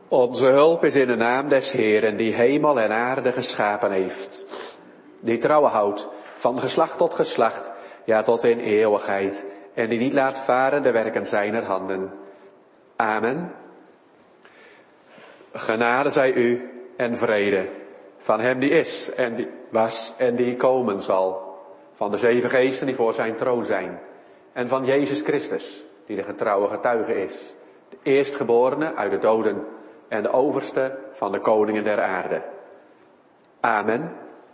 Onze hulp is in de naam des Heeren, die hemel en aarde geschapen heeft. Die trouwen houdt, van geslacht tot geslacht, ja tot in eeuwigheid. En die niet laat varen de werken zijner handen. Amen. Genade zij u en vrede. Van hem die is en die was en die komen zal. Van de 7 geesten die voor zijn troon zijn. En van Jezus Christus, die de getrouwe getuige is. De eerstgeborene uit de doden en de overste van de koningen der aarde. Amen.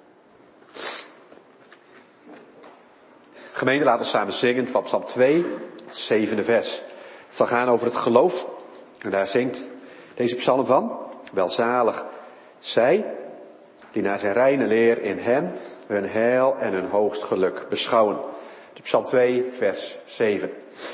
Gemeente, laten we samen zingen van Psalm 2, het 7e vers. Het zal gaan over het geloof. En daar zingt deze psalm van. Welzalig zij die naar zijn reine leer in hem hun heil en hun hoogst geluk beschouwen. Psalm 2, vers 7.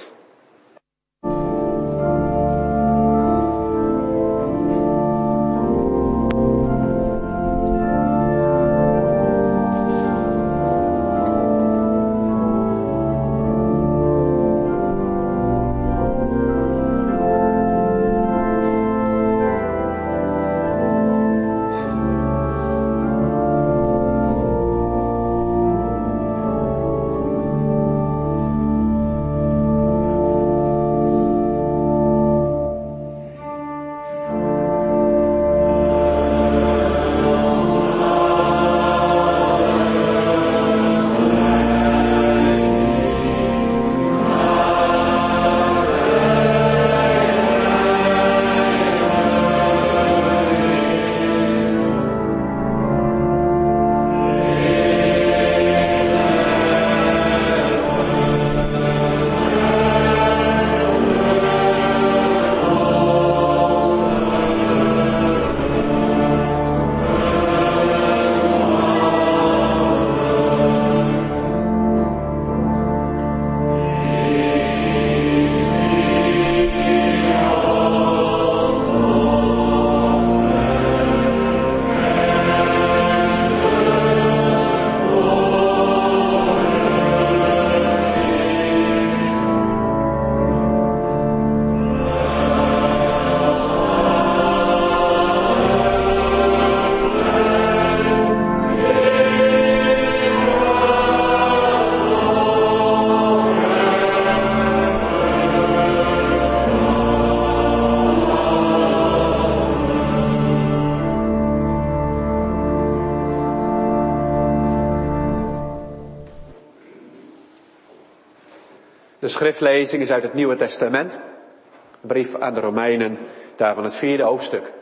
De schriftlezing is uit het Nieuwe Testament. De brief aan de Romeinen, daarvan het 4e hoofdstuk.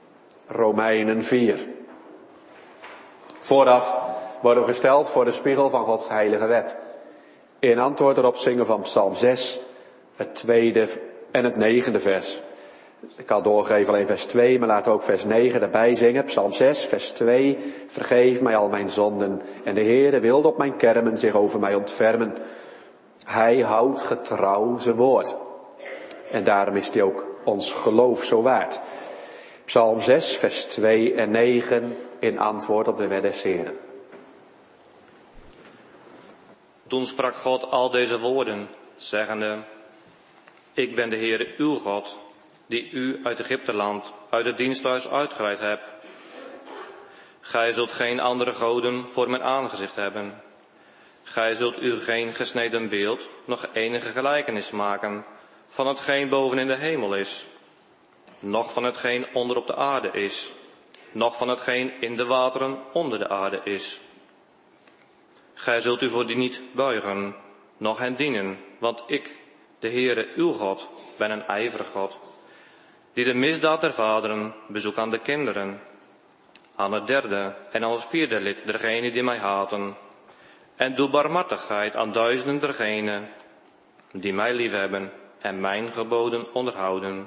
Romeinen 4. Vooraf worden we gesteld voor de spiegel van Gods heilige wet. In antwoord erop zingen van Psalm 6, het 2e en het 9e vers. Ik kan doorgeven alleen vers 2, maar laten we ook vers 9 erbij zingen. Psalm 6, vers 2. Vergeef mij al mijn zonden. En de Heere wilde op mijn kermen zich over mij ontfermen. Hij houdt getrouw zijn woord. En daarom is hij ook ons geloof zo waard. Psalm 6, vers 2 en 9 in antwoord op de wet des Heren. Toen sprak God al deze woorden, zeggende: Ik ben de Heere uw God, die u uit Egypteland, uit het diensthuis uitgeleid hebt. Gij zult geen andere goden voor mijn aangezicht hebben. Gij zult u geen gesneden beeld, nog enige gelijkenis maken van hetgeen boven in de hemel is, noch van hetgeen onder op de aarde is, noch van hetgeen in de wateren onder de aarde is. Gij zult u voor die niet buigen, noch hen dienen, want ik, de Heere uw God, ben een ijverig God, die de misdaad der vaderen bezoekt aan de kinderen, aan het 3e en aan het 4e lid dergenen die mij haten, en doe barmhartigheid aan duizenden dergenen die mij liefhebben en mijn geboden onderhouden.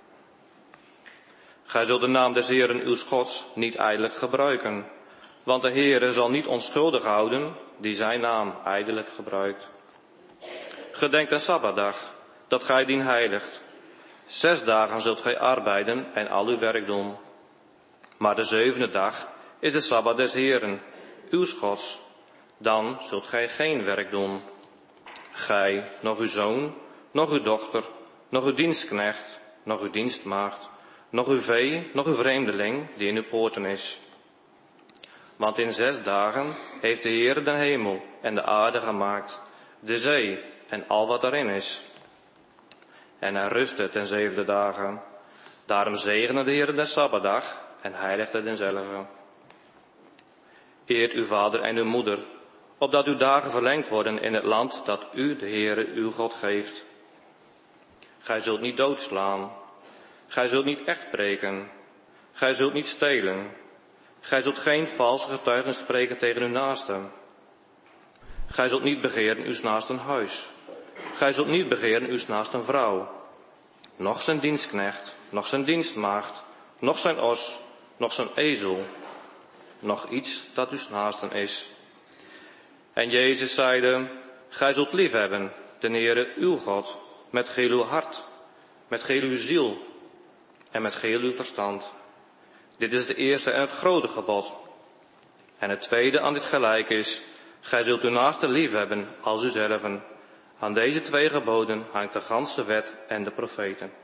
Gij zult de naam des Heeren uws Gods niet ijdelijk gebruiken, want de Heere zal niet onschuldig houden die zijn naam ijdelijk gebruikt. Gedenk den Sabbatdag, dat gij dien heiligt. 6 dagen zult gij arbeiden en al uw werk doen. Maar de 7e dag is de Sabbat des Heeren, uws Gods. Dan zult gij geen werk doen. Gij, nog uw zoon, nog uw dochter, nog uw dienstknecht, nog uw dienstmaagd, nog uw vee, nog uw vreemdeling die in uw poorten is. Want in 6 dagen heeft de Heer de hemel en de aarde gemaakt, de zee en al wat daarin is. En hij rustte ten 7e dagen. Daarom zegende de Heer de Sabbatdag en heiligde denzelve. Eert uw vader en uw moeder, opdat uw dagen verlengd worden in het land dat u, de Heere, uw God geeft. Gij zult niet doodslaan. Gij zult niet echt spreken. Gij zult niet stelen. Gij zult geen valse getuigenis spreken tegen uw naaste. Gij zult niet begeren uw naasten huis. Gij zult niet begeren uw naasten vrouw. Noch zijn dienstknecht, noch zijn dienstmaagd, noch zijn os, noch zijn ezel. Nog iets dat uw naasten is. En Jezus zeide, gij zult liefhebben, de Heere uw God, met geheel uw hart, met geheel uw ziel en met geheel uw verstand. Dit is de eerste en het grote gebod. En het tweede aan dit gelijk is, gij zult uw naaste liefhebben als uzelven. Aan deze 2 geboden hangt de ganse wet en de profeten.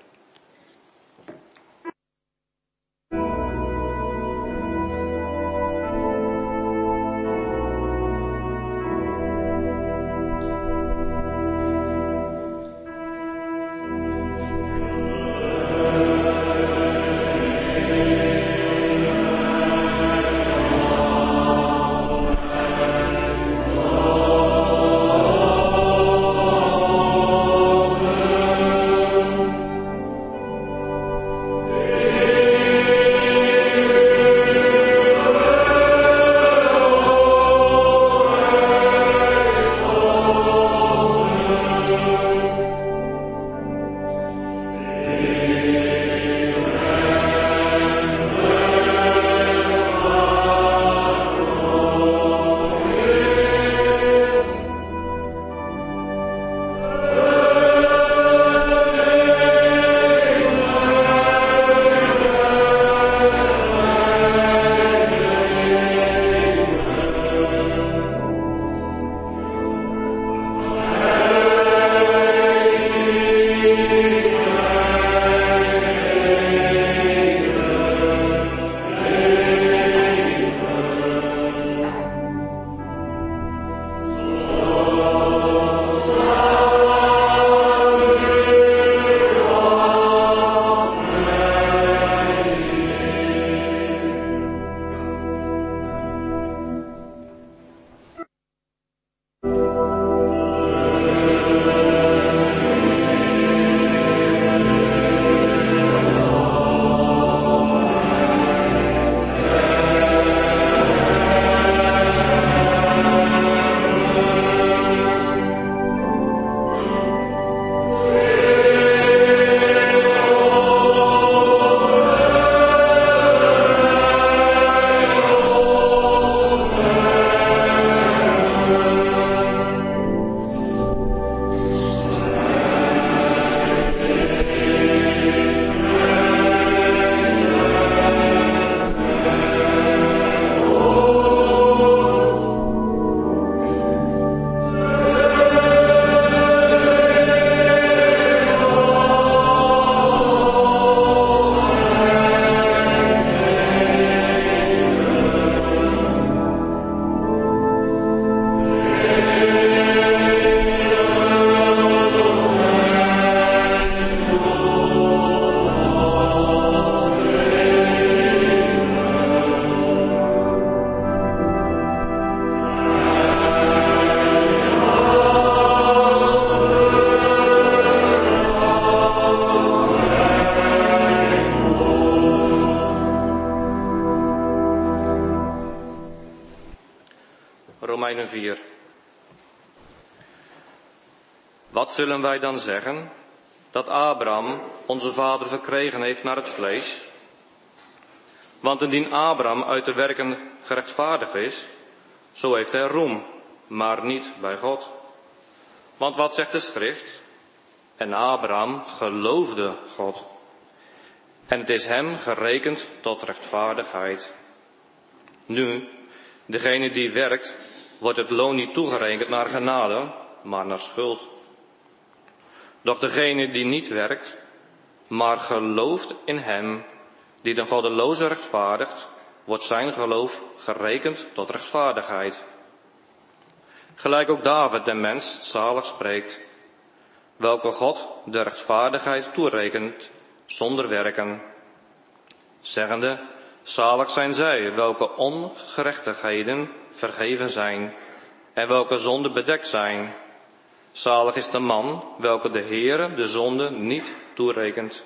Romeinen 4. Wat zullen wij dan zeggen? Dat Abraham onze vader verkregen heeft naar het vlees? Want indien Abraham uit de werken gerechtvaardigd is, zo heeft hij roem, maar niet bij God. Want wat zegt de schrift? En Abraham geloofde God. En het is hem gerekend tot rechtvaardigheid. Nu, degene die werkt, wordt het loon niet toegerekend naar genade, maar naar schuld. Doch degene die niet werkt, maar gelooft in hem die de goddeloze rechtvaardigt, wordt zijn geloof gerekend tot rechtvaardigheid. Gelijk ook David de mens zalig spreekt, welke God de rechtvaardigheid toerekent zonder werken, zeggende, zalig zijn zij, welke ongerechtigheden vergeven zijn en welke zonden bedekt zijn. Zalig is de man, welke de Heere de zonde niet toerekent.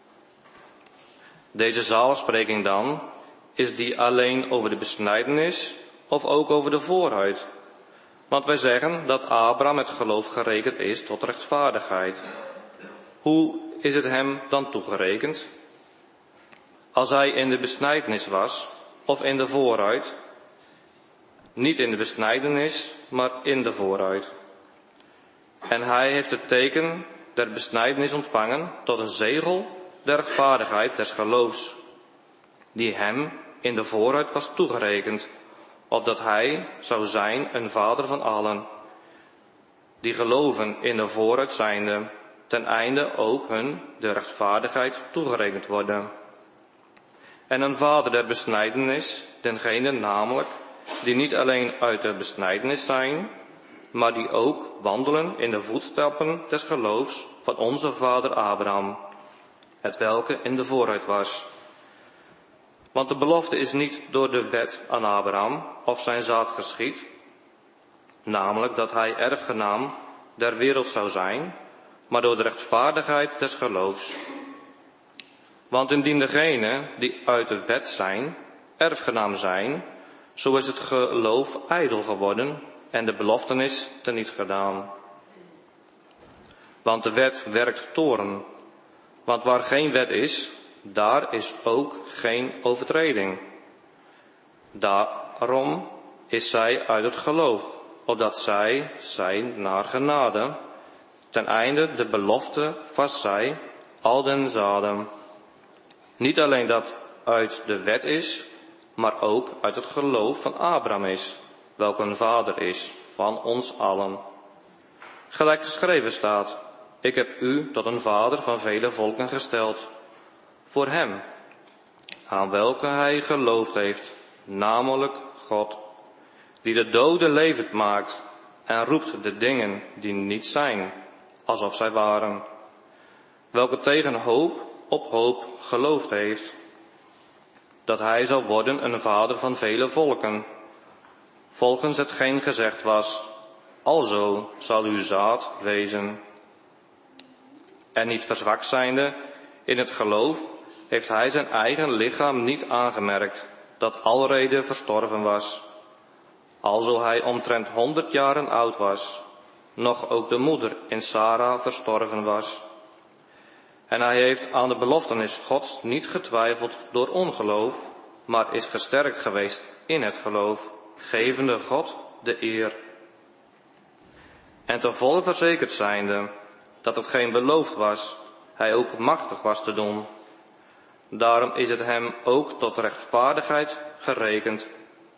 Deze zaligspreking dan, is die alleen over de besnijdenis of ook over de voorhuid? Want wij zeggen dat Abraham met geloof gerekend is tot rechtvaardigheid. Hoe is het hem dan toegerekend? Als hij in de besnijdenis was of in de voorhuid? Niet in de besnijdenis, maar in de voorhuid. En hij heeft het teken der besnijdenis ontvangen tot een zegel der rechtvaardigheid des geloofs, die hem in de voorhuid was toegerekend, opdat hij zou zijn een vader van allen, die geloven in de voorhuid zijnde, ten einde ook hun de rechtvaardigheid toegerekend worden. En een vader der besnijdenis, dengene namelijk, die niet alleen uit de besnijdenis zijn, maar die ook wandelen in de voetstappen des geloofs van onze vader Abraham, het welke in de voorhuid was. Want de belofte is niet door de wet aan Abraham of zijn zaad geschied, namelijk dat hij erfgenaam der wereld zou zijn, maar door de rechtvaardigheid des geloofs. Want indien degenen die uit de wet zijn, erfgenaam zijn, zo is het geloof ijdel geworden en de beloftenis teniet gedaan. Want de wet werkt toorn, want waar geen wet is, daar is ook geen overtreding. Daarom is zij uit het geloof, opdat zij zijn naar genade, ten einde de belofte vast zij al den zaden. Niet alleen dat uit de wet is, maar ook uit het geloof van Abraham is, welke een vader is van ons allen. Gelijk geschreven staat, ik heb u tot een vader van vele volken gesteld, voor hem, aan welke hij geloofd heeft, namelijk God, die de doden levend maakt en roept de dingen die niet zijn, alsof zij waren, welke tegen hoop op hoop geloofd heeft, dat hij zal worden een vader van vele volken, volgens hetgeen gezegd was, alzo zal uw zaad wezen. En niet verzwakt zijnde in het geloof, heeft hij zijn eigen lichaam niet aangemerkt, dat alrede verstorven was, alzo hij omtrent 100 jaren oud was, nog ook de moeder in Sara verstorven was. En hij heeft aan de beloftenis Gods niet getwijfeld door ongeloof, maar is gesterkt geweest in het geloof, gevende God de eer. En ten volle verzekerd zijnde, dat hetgeen beloofd was, hij ook machtig was te doen. Daarom is het hem ook tot rechtvaardigheid gerekend.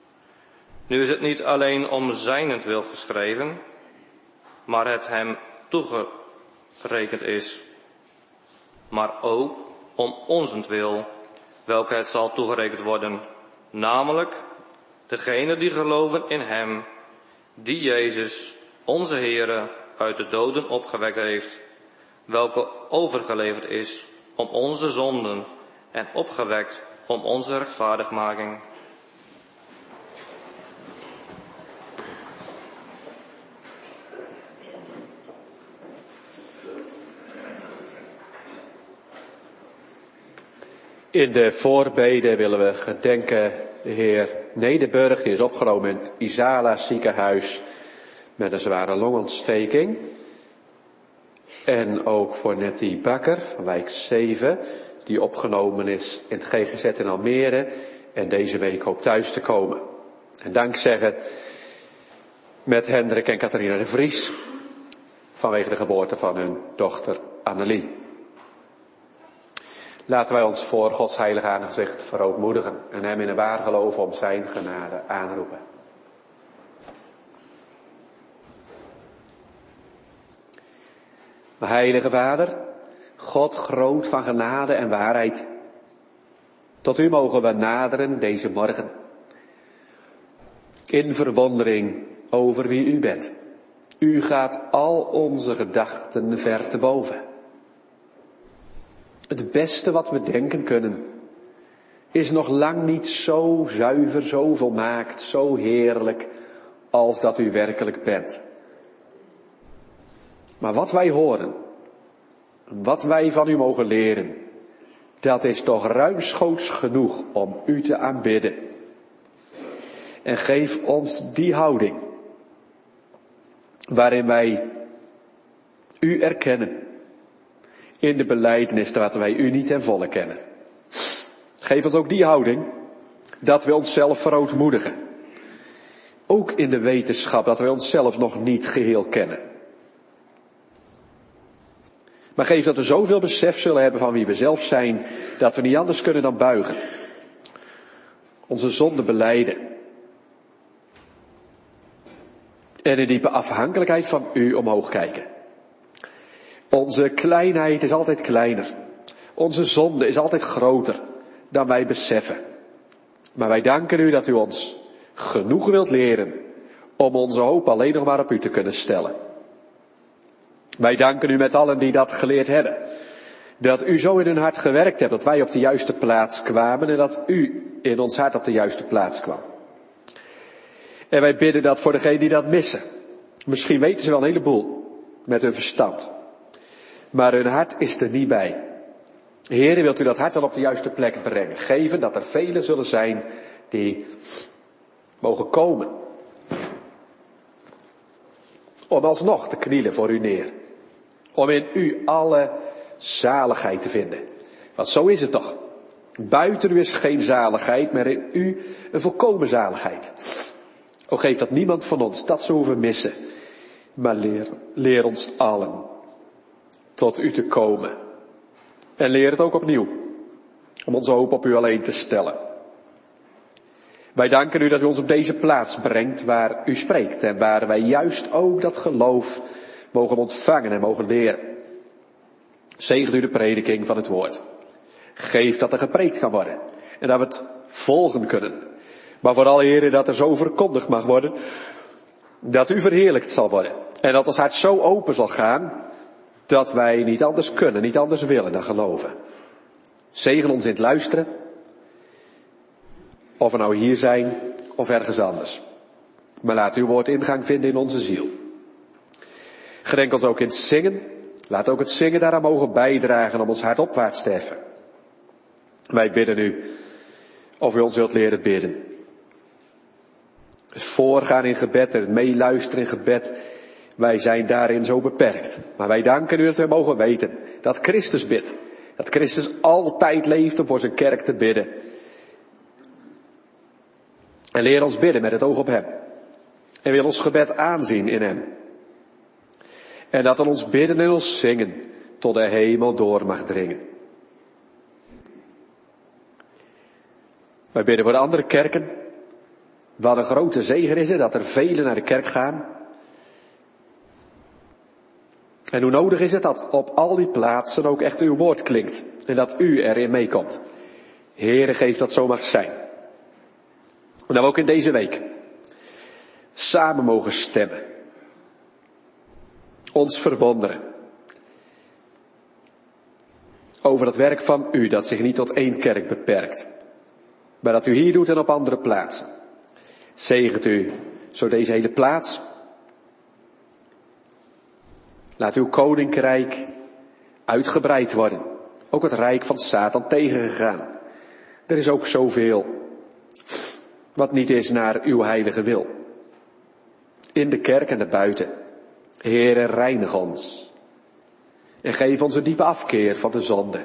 Nu is het niet alleen om zijnentwil geschreven, maar het hem toegerekend is, maar ook om onzentwil, welke het zal toegerekend worden, namelijk degene die geloven in hem, die Jezus, onze Heere, uit de doden opgewekt heeft, welke overgeleverd is om onze zonden en opgewekt om onze rechtvaardigmaking. In de voorbeden willen we gedenken de heer Nederburg, die is opgenomen in het Isala ziekenhuis met een zware longontsteking. En ook voor Nettie Bakker van wijk 7, die opgenomen is in het GGZ in Almere en deze week hoopt thuis te komen. En dank zeggen met Hendrik en Catharina de Vries vanwege de geboorte van hun dochter Annelie. Laten wij ons voor Gods heilige aangezicht verootmoedigen en hem in een waar geloof om zijn genade aanroepen. Heilige Vader, God groot van genade en waarheid. Tot u mogen we naderen deze morgen. In verwondering over wie u bent. U gaat al onze gedachten ver te boven. Het beste wat we denken kunnen is nog lang niet zo zuiver, zo volmaakt, zo heerlijk als dat u werkelijk bent. Maar wat wij horen, wat wij van u mogen leren, dat is toch ruimschoots genoeg om u te aanbidden. En geef ons die houding, waarin wij u erkennen, in de belijdenis dat wij u niet ten volle kennen. Geef ons ook die houding, dat we onszelf verootmoedigen. Ook in de wetenschap dat wij onszelf nog niet geheel kennen. Maar geef dat we zoveel besef zullen hebben van wie we zelf zijn, dat we niet anders kunnen dan buigen. Onze zonde belijden. En in diepe afhankelijkheid van u omhoog kijken. Onze kleinheid is altijd kleiner. Onze zonde is altijd groter dan wij beseffen. Maar wij danken u dat u ons genoeg wilt leren om onze hoop alleen nog maar op u te kunnen stellen. Wij danken u met allen die dat geleerd hebben. Dat u zo in hun hart gewerkt hebt dat wij op de juiste plaats kwamen en dat u in ons hart op de juiste plaats kwam. En wij bidden dat voor degenen die dat missen. Misschien weten ze wel een heleboel met hun verstand. Maar hun hart is er niet bij. Heere, wilt u dat hart dan op de juiste plek brengen? Geven dat er velen zullen zijn die mogen komen. Om alsnog te knielen voor u neer. Om in u alle zaligheid te vinden. Want zo is het toch. Buiten u is geen zaligheid, maar in u een volkomen zaligheid. O, geef dat niemand van ons dat zo hoeven missen. Maar leer ons allen tot u te komen. En leer het ook opnieuw. Om onze hoop op u alleen te stellen. Wij danken u dat u ons op deze plaats brengt waar u spreekt. En waar wij juist ook dat geloof mogen ontvangen en mogen leren. Zegent u de prediking van het woord. Geef dat er gepreekt kan worden. En dat we het volgen kunnen. Maar vooral, Heere, dat er zo verkondigd mag worden. Dat u verheerlijkt zal worden. En dat ons hart zo open zal gaan. Dat wij niet anders kunnen, niet anders willen dan geloven. Zegen ons in het luisteren. Of we nou hier zijn of ergens anders. Maar laat uw woord ingang vinden in onze ziel. Gedenk ons ook in het zingen. Laat ook het zingen daaraan mogen bijdragen om ons hart opwaarts te heffen. Wij bidden u of u ons wilt leren bidden. Het voorgaan in gebed en het meeluisteren in gebed. Wij zijn daarin zo beperkt. Maar wij danken u dat we mogen weten dat Christus bidt. Dat Christus altijd leeft om voor zijn kerk te bidden. En leer ons bidden met het oog op hem. En wil ons gebed aanzien in hem. En dat ons bidden en ons zingen tot de hemel door mag dringen. Wij bidden voor de andere kerken. Wat een grote zegen is het dat er velen naar de kerk gaan. En hoe nodig is het dat op al die plaatsen ook echt uw woord klinkt. En dat u erin meekomt. Heere, geef dat zo mag zijn. En dat we ook in deze week samen mogen stemmen. Ons verwonderen. Over het werk van u dat zich niet tot één kerk beperkt. Maar dat u hier doet en op andere plaatsen. Zegent u zo deze hele plaats. Laat uw koninkrijk uitgebreid worden. Ook het rijk van Satan tegengegaan. Er is ook zoveel wat niet is naar uw heilige wil. In de kerk en daarbuiten. Heere, reinig ons. En geef ons een diepe afkeer van de zonde.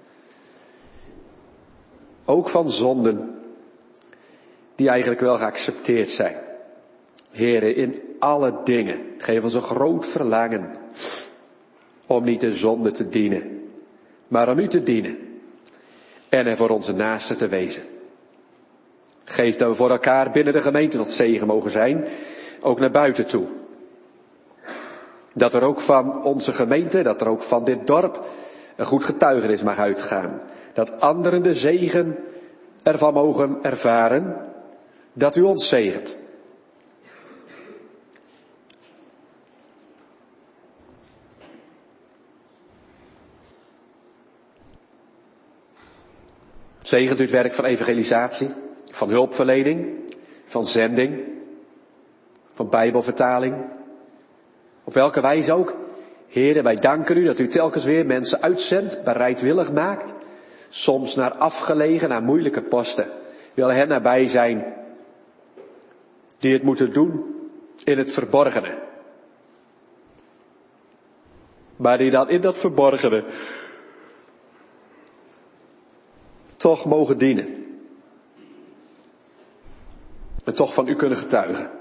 Ook van zonden die eigenlijk wel geaccepteerd zijn. Heere, in alle dingen geef ons een groot verlangen om niet de zonde te dienen, maar om u te dienen en er voor onze naasten te wezen. Geef dat we voor elkaar binnen de gemeente tot zegen mogen zijn, ook naar buiten toe. Dat er ook van onze gemeente, dat er ook van dit dorp een goed getuigenis mag uitgaan. Dat anderen de zegen ervan mogen ervaren dat u ons zegent. Zegent u het werk van evangelisatie, van hulpverlening, van zending, van bijbelvertaling. Op welke wijze ook. Heere, wij danken u dat u telkens weer mensen uitzendt, bereidwillig maakt. Soms naar afgelegen, naar moeilijke posten. Wil hen nabij zijn die het moeten doen in het verborgene. Maar die dan in dat verborgene toch mogen dienen. En toch van u kunnen getuigen.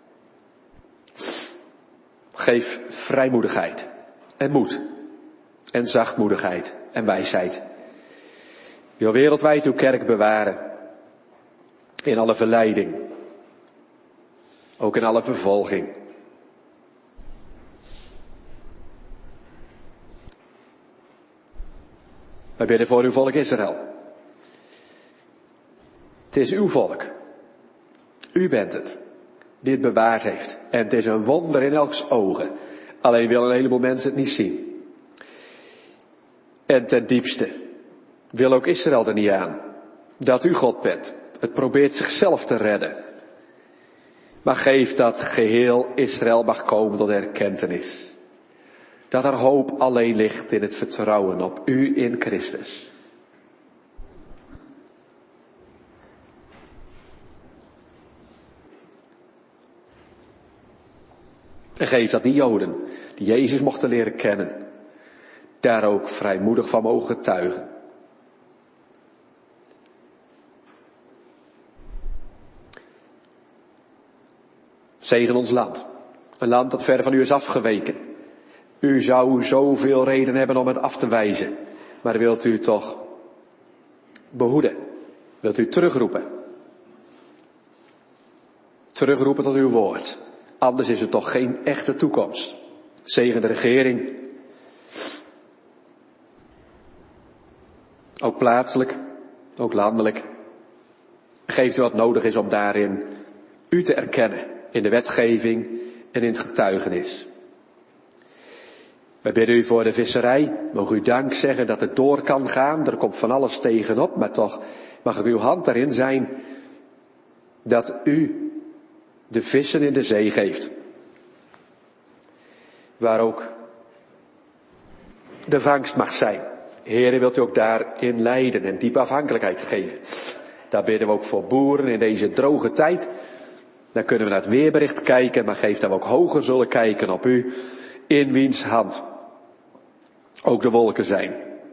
Geef vrijmoedigheid en moed en zachtmoedigheid en wijsheid. Wil wereldwijd uw kerk bewaren. In alle verleiding. Ook in alle vervolging. Wij bidden voor uw volk Israël. Het is uw volk. U bent het die het bewaard heeft. En het is een wonder in elks ogen. Alleen willen een heleboel mensen het niet zien. En ten diepste wil ook Israël er niet aan dat u God bent. Het probeert zichzelf te redden. Maar geef dat geheel Israël mag komen tot erkentenis. Dat er hoop alleen ligt in het vertrouwen op u in Christus. En geef dat die Joden, die Jezus mochten leren kennen, daar ook vrijmoedig van mogen getuigen. Zegen ons land. Een land dat ver van u is afgeweken. U zou zoveel reden hebben om het af te wijzen. Maar wilt u toch behoeden? Wilt u terugroepen? Terugroepen tot uw woord. Anders is er toch geen echte toekomst. Zegen de regering. Ook plaatselijk, ook landelijk. Geeft u wat nodig is om daarin u te erkennen. In de wetgeving en in het getuigenis. Wij bidden u voor de visserij. Mogen u dank zeggen dat het door kan gaan. Er komt van alles tegenop. Maar toch mag uw hand daarin zijn dat u de vissen in de zee geeft. Waar ook de vangst mag zijn. Heere, wilt u ook daarin leiden en diepe afhankelijkheid geven. Daar bidden we ook voor boeren in deze droge tijd. Dan kunnen we naar het weerbericht kijken, maar geef dat we ook hoger zullen kijken op u, in wiens hand ook de wolken zijn.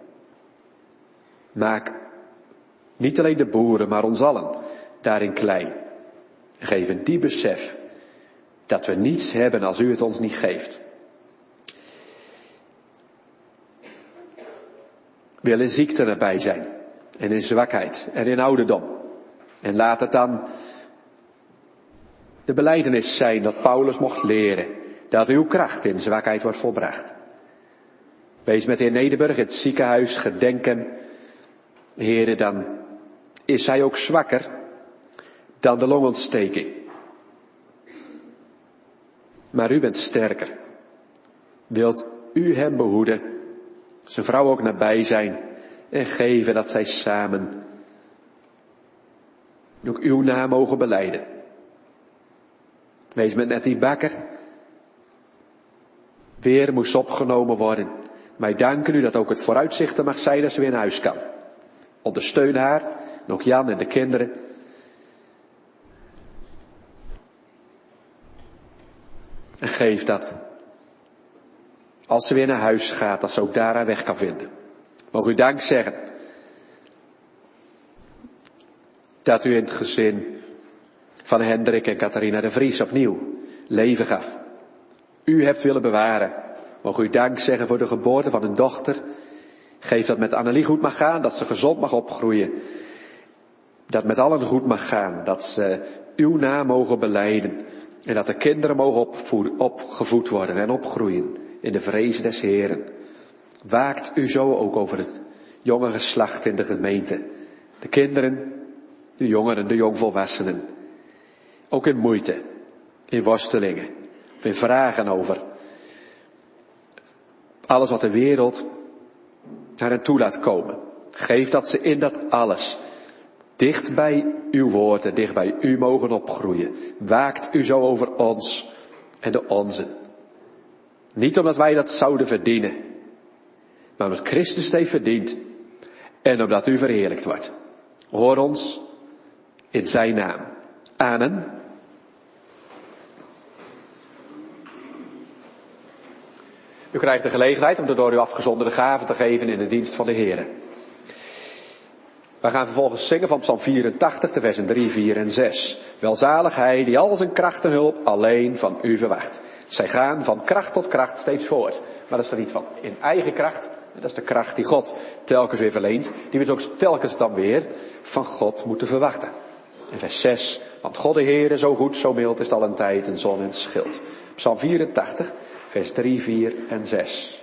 Maak niet alleen de boeren, maar ons allen daarin klein. Geef een diep besef dat we niets hebben als u het ons niet geeft. Wil in ziekte erbij zijn, en in zwakheid, en in ouderdom. En laat het dan de belijdenis zijn dat Paulus mocht leren, dat uw kracht in zwakheid wordt volbracht. Wees met de heer Nederburg in het ziekenhuis gedenken, Heere, dan is hij ook zwakker dan de longontsteking. Maar u bent sterker. Wilt u hem behoeden, zijn vrouw ook nabij zijn en geven dat zij samen ook uw naam mogen belijden. Wees met Nettie Bakker. Weer moest opgenomen worden. Wij danken u dat ook het vooruitzicht er mag zijn dat ze weer naar huis kan. Ondersteun haar, en ook Jan en de kinderen. En geef dat, als ze weer naar huis gaat, dat ze ook daar haar weg kan vinden. Mogen u dank zeggen dat u in het gezin van Hendrik en Catharina de Vries opnieuw leven gaf. U hebt willen bewaren. Mogen u dank zeggen voor de geboorte van een dochter. Geef dat met Annelie goed mag gaan, dat ze gezond mag opgroeien. Dat met allen goed mag gaan, dat ze uw naam mogen belijden. En dat de kinderen mogen opgevoed worden en opgroeien in de vrezen des Heeren. Waakt u zo ook over het jonge geslacht in de gemeente. De kinderen De jongeren, de jongvolwassenen. Ook in moeite, in worstelingen, of in vragen over alles wat de wereld naar hen toe laat komen. Geef dat ze in dat alles dicht bij uw woorden, dicht bij u mogen opgroeien. Waakt u zo over ons en de onzen. Niet omdat wij dat zouden verdienen, maar omdat Christus het heeft verdiend en omdat u verheerlijkt wordt. Hoor ons in zijn naam. Amen. U krijgt de gelegenheid om de door u afgezonderde gaven te geven in de dienst van de Heer. We gaan vervolgens zingen van Psalm 84, de versen 3, 4 en 6. Welzalig hij die al zijn kracht en hulp alleen van u verwacht. Zij gaan van kracht tot kracht steeds voort. Maar dat is er niet van in eigen kracht. Dat is de kracht die God telkens weer verleent. Die we ook telkens dan weer van God moeten verwachten. En vers 6. Want God de Heer zo goed, zo mild is het al een tijd een zon en schild. Psalm 84, vers 3, 4 en 6.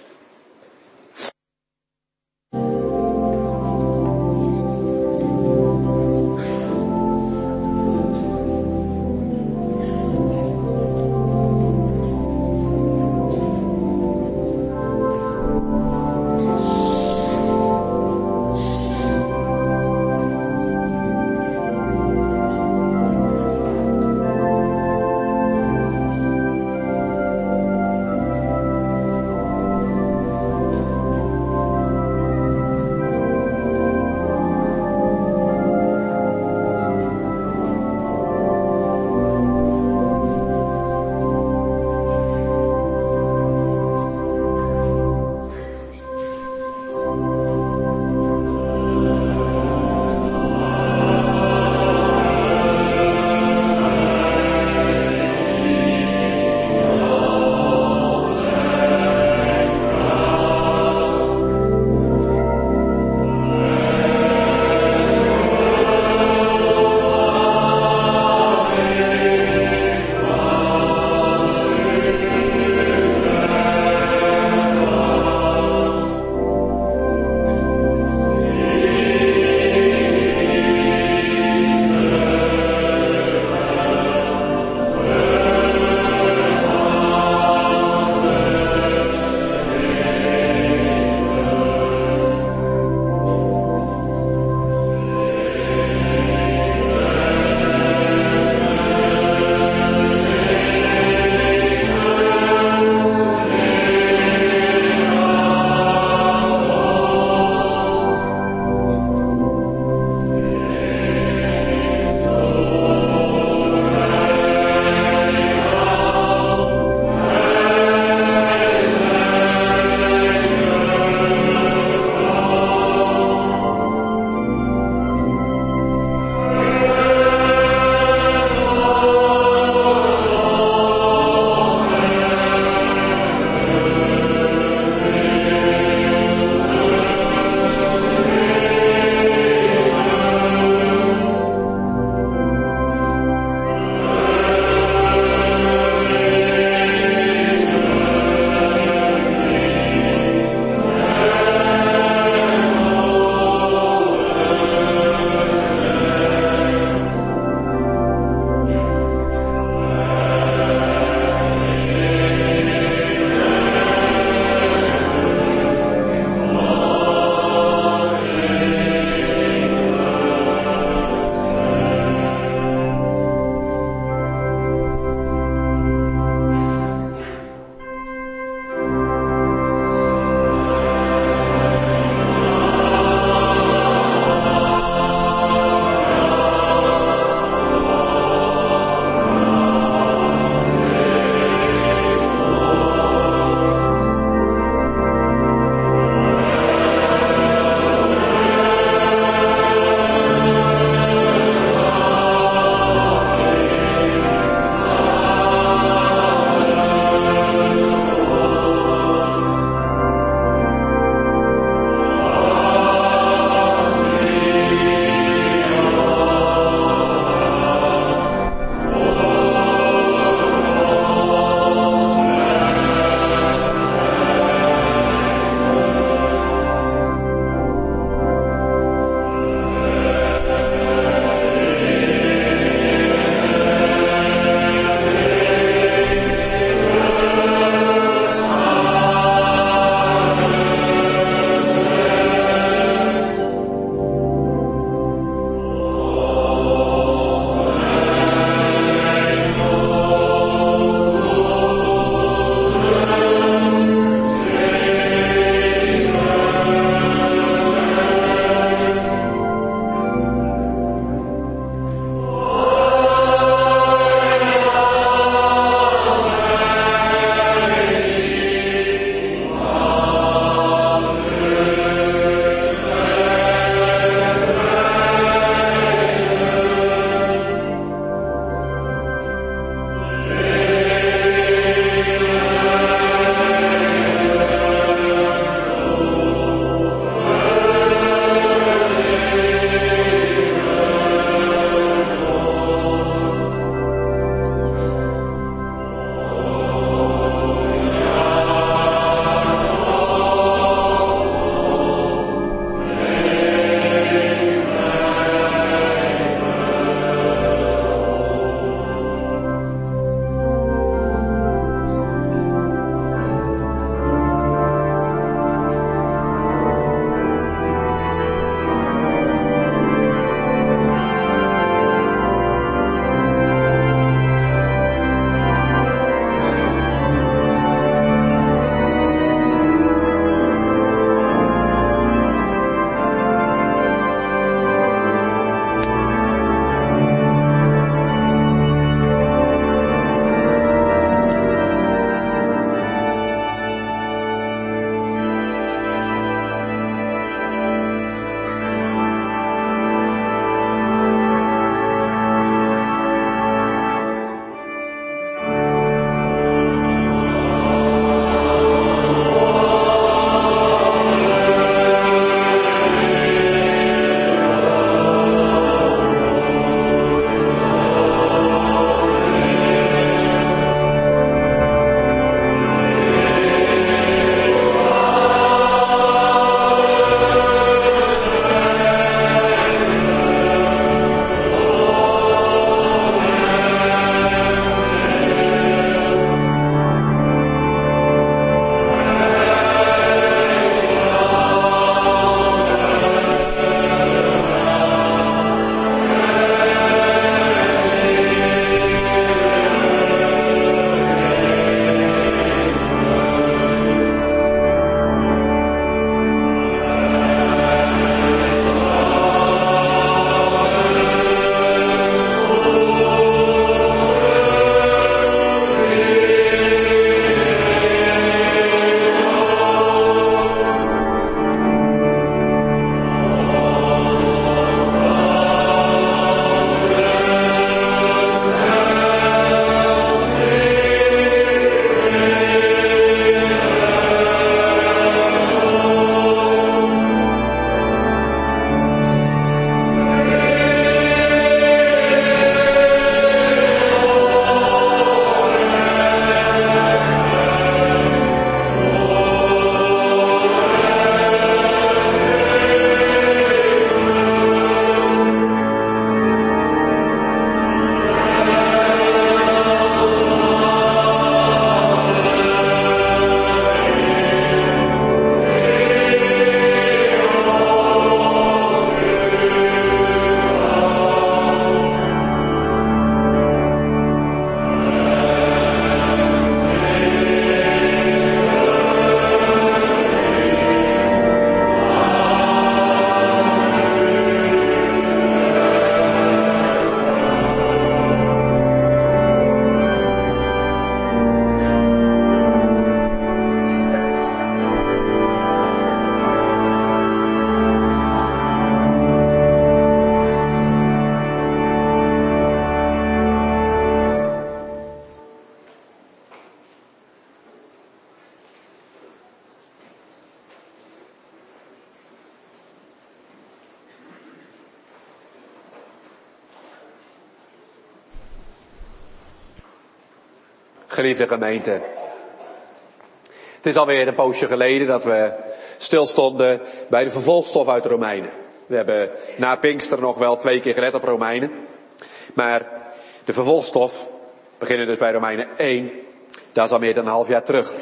Geliefde gemeente. Het is alweer een poosje geleden dat we stilstonden bij de vervolgstof uit de Romeinen. We hebben na Pinkster nog wel 2 keer gelet op Romeinen. Maar de vervolgstof, beginnen dus bij Romeinen 1, dat is al meer dan een half jaar terug.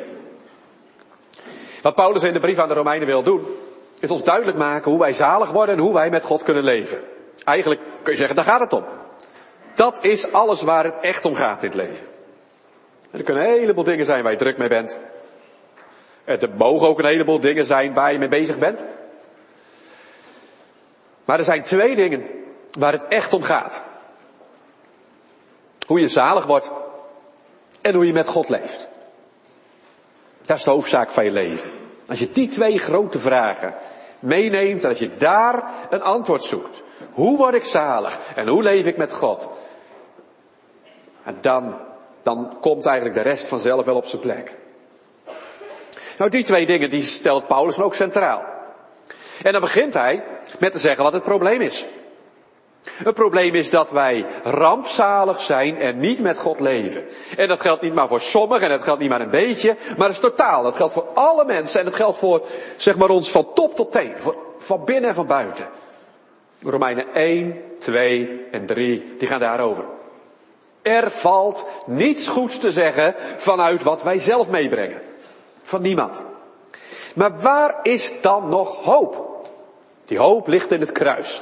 Wat Paulus in de brief aan de Romeinen wil doen, is ons duidelijk maken hoe wij zalig worden en hoe wij met God kunnen leven. Eigenlijk kun je zeggen, daar gaat het om. Dat is alles waar het echt om gaat in het leven. En er kunnen een heleboel dingen zijn waar je druk mee bent. Er mogen ook een heleboel dingen zijn waar je mee bezig bent. Maar er zijn 2 dingen waar het echt om gaat. Hoe je zalig wordt en hoe je met God leeft. Dat is de hoofdzaak van je leven. Als je die 2 grote vragen meeneemt en als je daar een antwoord zoekt. Hoe word ik zalig en hoe leef ik met God? En dan komt eigenlijk de rest vanzelf wel op zijn plek. Nou, die 2 dingen die stelt Paulus ook centraal. En dan begint hij met te zeggen wat het probleem is. Het probleem is dat wij rampzalig zijn en niet met God leven. En dat geldt niet maar voor sommigen en dat geldt niet maar een beetje, maar het is totaal. Dat geldt voor alle mensen en dat geldt voor, zeg maar, ons van top tot teen. Van binnen en van buiten. Romeinen 1, 2 en 3, die gaan daarover. Er valt niets goeds te zeggen vanuit wat wij zelf meebrengen. Van niemand. Maar waar is dan nog hoop? Die hoop ligt in het kruis.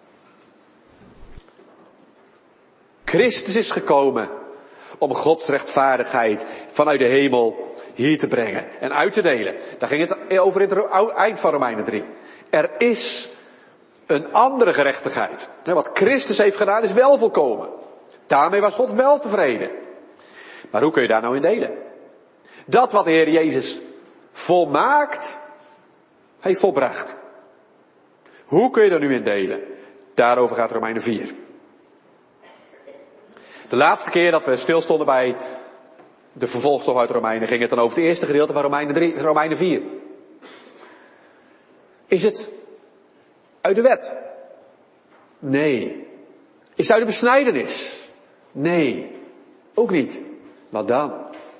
Christus is gekomen om Gods rechtvaardigheid vanuit de hemel hier te brengen en uit te delen. Daar ging het over in het eind van Romeinen 3. Er is een andere gerechtigheid. Wat Christus heeft gedaan is wel volkomen. Daarmee was God wel tevreden. Maar hoe kun je daar nou in delen? Dat wat de Heer Jezus volmaakt heeft volbracht. Hoe kun je daar nu in delen? Daarover gaat Romeinen 4. De laatste keer dat we stilstonden bij de vervolgstof uit Romeinen ging het dan over het eerste gedeelte van Romeinen 4. Is het uit de wet? Nee. Is het uit de besnijdenis? Nee. Ook niet. Wat dan?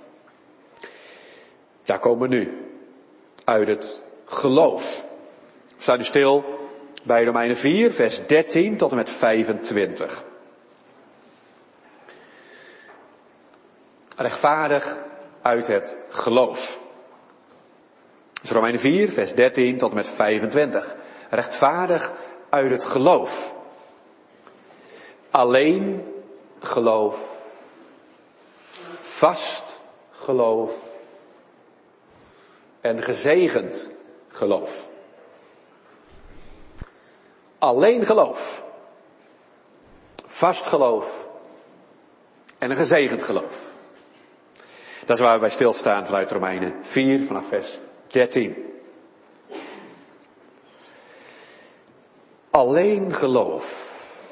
Daar komen we nu. Uit het geloof. We staan nu stil bij Romeinen 4, vers 13 tot en met 25. Rechtvaardig uit het geloof. Dus Romeinen 4, vers 13 tot en met 25. Rechtvaardig uit het geloof. Alleen geloof. Vast geloof. En gezegend geloof. Alleen geloof. Vast geloof. En een gezegend geloof. Dat is waar we bij stilstaan vanuit Romeinen 4 vanaf vers 13. Alleen geloof.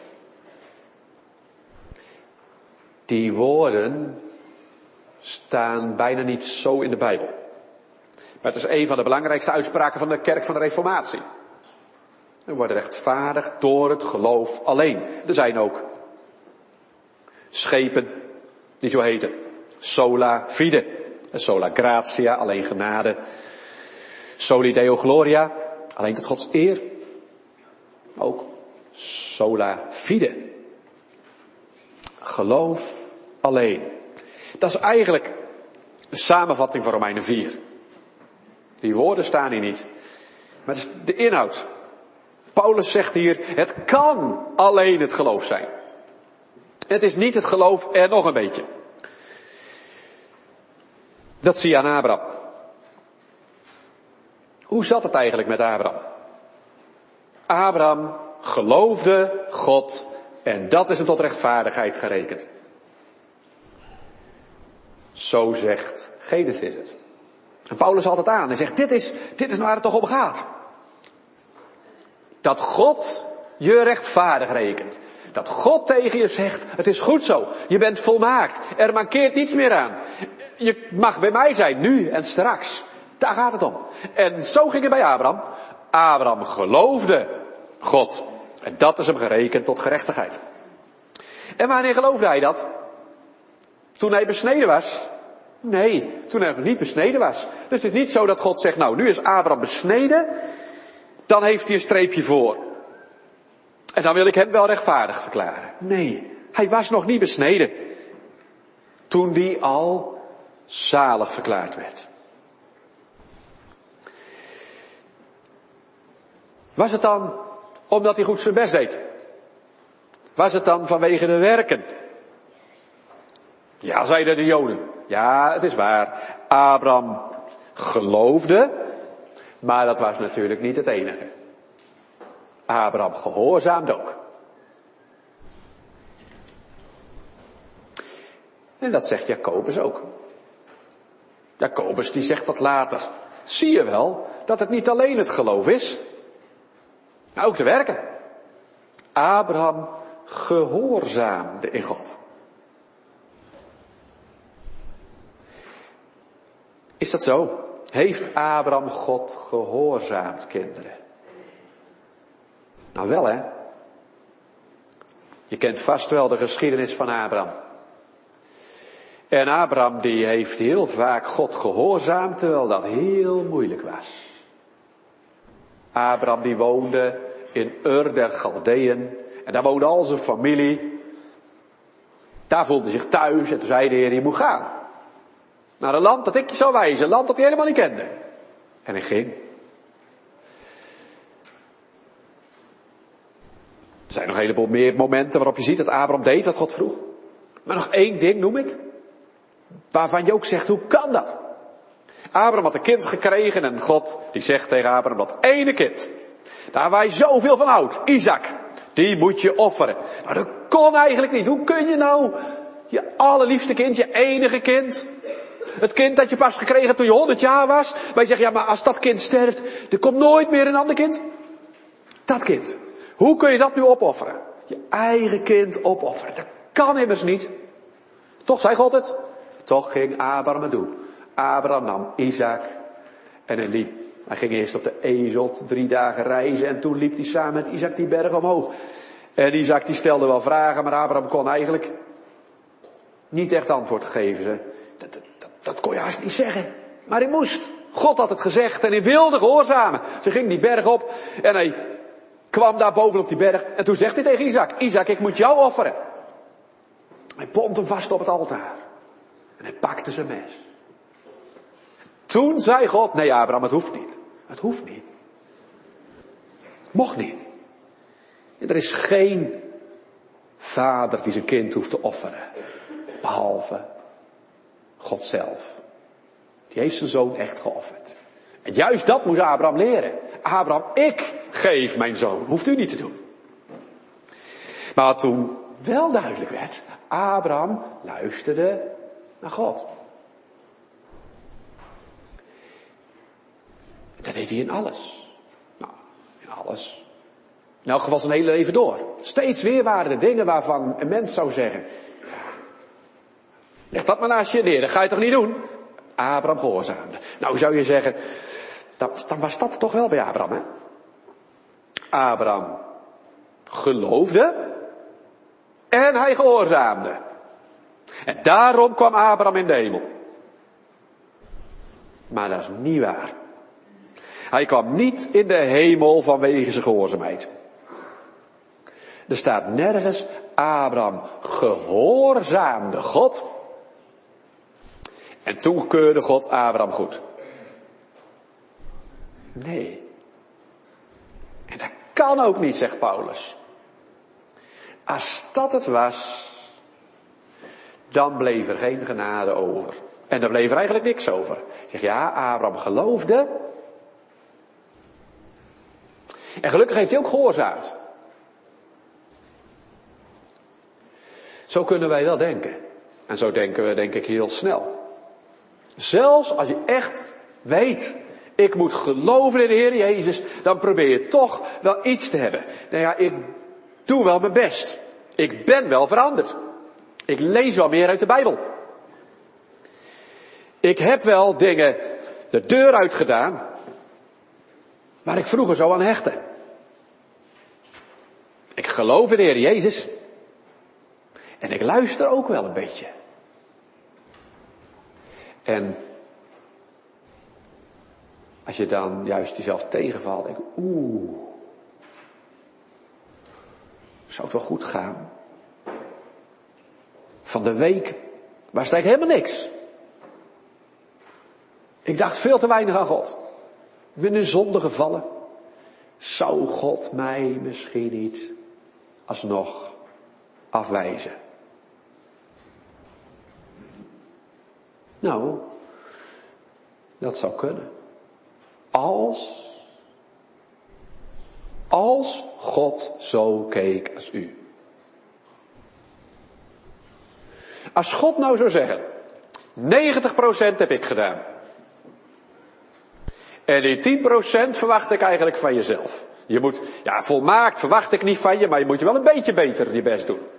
Die woorden staan bijna niet zo in de Bijbel. Maar het is een van de belangrijkste uitspraken van de kerk van de Reformatie. We worden rechtvaardigd door het geloof alleen. Er zijn ook schepen die zo heten. Sola fide. Sola gratia, alleen genade. Soli deo gloria, alleen tot Gods eer. Ook sola fide. Geloof alleen. Dat is eigenlijk de samenvatting van Romeinen 4. Die woorden staan hier niet. Maar het is de inhoud. Paulus zegt hier, het kan alleen het geloof zijn. Het is niet het geloof en nog een beetje. Dat zie je aan Abraham. Hoe zat het eigenlijk met Abraham? Abraham geloofde God en dat is hem tot rechtvaardigheid gerekend. Zo zegt Genesis het. En Paulus haalt het aan en zegt, dit is waar het toch om gaat. Dat God je rechtvaardig rekent. Dat God tegen je zegt, het is goed zo. Je bent volmaakt. Er mankeert niets meer aan. Je mag bij mij zijn, nu en straks. Daar gaat het om. En zo ging het bij Abraham. Abraham geloofde God. En dat is hem gerekend tot gerechtigheid. En wanneer geloofde hij dat? Toen hij besneden was? Nee, toen hij nog niet besneden was. Dus het is niet zo dat God zegt, nou, nu is Abraham besneden, dan heeft hij een streepje voor. En dan wil ik hem wel rechtvaardig verklaren. Nee, hij was nog niet besneden. Toen hij al zalig verklaard werd. Was het dan omdat hij goed zijn best deed? Was het dan vanwege de werken? Ja, zeiden de Joden. Ja, het is waar. Abraham geloofde, maar dat was natuurlijk niet het enige. Abraham gehoorzaamde ook. En dat zegt Jacobus ook. Jacobus die zegt dat later. Zie je wel dat het niet alleen het geloof is, maar ook de werken. Abraham gehoorzaamde in God. Is dat zo? Heeft Abraham God gehoorzaamd, kinderen? Nou wel, hè? Je kent vast wel de geschiedenis van Abraham. En Abraham die heeft heel vaak God gehoorzaamd, terwijl dat heel moeilijk was. Abraham die woonde in Ur der Galdeën. En daar woonde al zijn familie. Daar voelde hij zich thuis en toen zei de Heer, je moet gaan. Naar een land dat ik je zou wijzen, een land dat hij helemaal niet kende. En hij ging. Er zijn nog een heleboel meer momenten waarop je ziet dat Abraham deed wat God vroeg. Maar nog één ding noem ik. Waarvan je ook zegt, hoe kan dat? Abraham had een kind gekregen en God die zegt tegen Abraham, dat ene kind, daar waar je zoveel van houdt, Isaac, die moet je offeren. Nou, dat kon eigenlijk niet. Hoe kun je nou je allerliefste kind, je enige kind, het kind dat je pas gekregen hebt toen je 100 jaar was, waar je zegt, ja maar als dat kind sterft, er komt nooit meer een ander kind. Dat kind. Hoe kun je dat nu opofferen? Je eigen kind opofferen. Dat kan immers niet. Toch zei God het. Toch ging Abraham het doen. Abraham nam Isaac en hij liep. Hij ging eerst op de ezel 3 dagen reizen en toen liep hij samen met Isaac die berg omhoog. En Isaac die stelde wel vragen, maar Abraham kon eigenlijk niet echt antwoord geven. Dat kon je haast niet zeggen. Maar hij moest. God had het gezegd en hij wilde gehoorzamen. Ze ging die berg op en hij kwam daar bovenop die berg. En toen zegt hij tegen Isaac, Isaac, ik moet jou offeren. Hij bond hem vast op het altaar. En hij pakte zijn mes. Toen zei God, nee Abraham, het hoeft niet. Het hoeft niet. Het mocht niet. Er is geen vader die zijn kind hoeft te offeren. Behalve God zelf. Die heeft zijn zoon echt geofferd. En juist dat moest Abraham leren. Abraham, ik geef mijn zoon. Hoeft u niet te doen. Maar toen wel duidelijk werd, Abraham luisterde naar God. Dat deed hij in alles. Nou, in alles. In elk geval zijn hele leven door. Steeds weer waren er dingen waarvan een mens zou zeggen, leg dat maar naast je neer, dat ga je toch niet doen? Abraham gehoorzaamde. Nou zou je zeggen, dan was dat toch wel bij Abraham, hè? Abraham geloofde en hij gehoorzaamde. En daarom kwam Abraham in de hemel. Maar dat is niet waar. Hij kwam niet in de hemel vanwege zijn gehoorzaamheid. Er staat nergens, Abraham gehoorzaamde God. En toen keurde God Abraham goed. Nee. En dat kan ook niet, zegt Paulus. Als dat het was, dan bleef er geen genade over. En er bleef er eigenlijk niks over. Ik zeg, ja, Abraham geloofde. En gelukkig heeft hij ook gehoorzaamd. Zo kunnen wij wel denken. En zo denken we, denk ik, heel snel. Zelfs als je echt weet, ik moet geloven in de Heer Jezus, dan probeer je toch wel iets te hebben. Nou ja, ik doe wel mijn best. Ik ben wel veranderd. Ik lees wel meer uit de Bijbel. Ik heb wel dingen de deur uit gedaan, waar ik vroeger zo aan hechtte. Ik geloof in de Heer Jezus. En ik luister ook wel een beetje. En als je dan juist jezelf tegenvalt, denk ik, zou het wel goed gaan? Van de week was het eigenlijk helemaal niks. Ik dacht veel te weinig aan God. Ik ben in zonde gevallen. Zou God mij misschien niet alsnog afwijzen? Nou, dat zou kunnen. Als God zo keek als u. Als God nou zou zeggen, 90% heb ik gedaan. En die 10% verwacht ik eigenlijk van jezelf. Je moet, volmaakt verwacht ik niet van je, maar je moet je wel een beetje beter je best doen.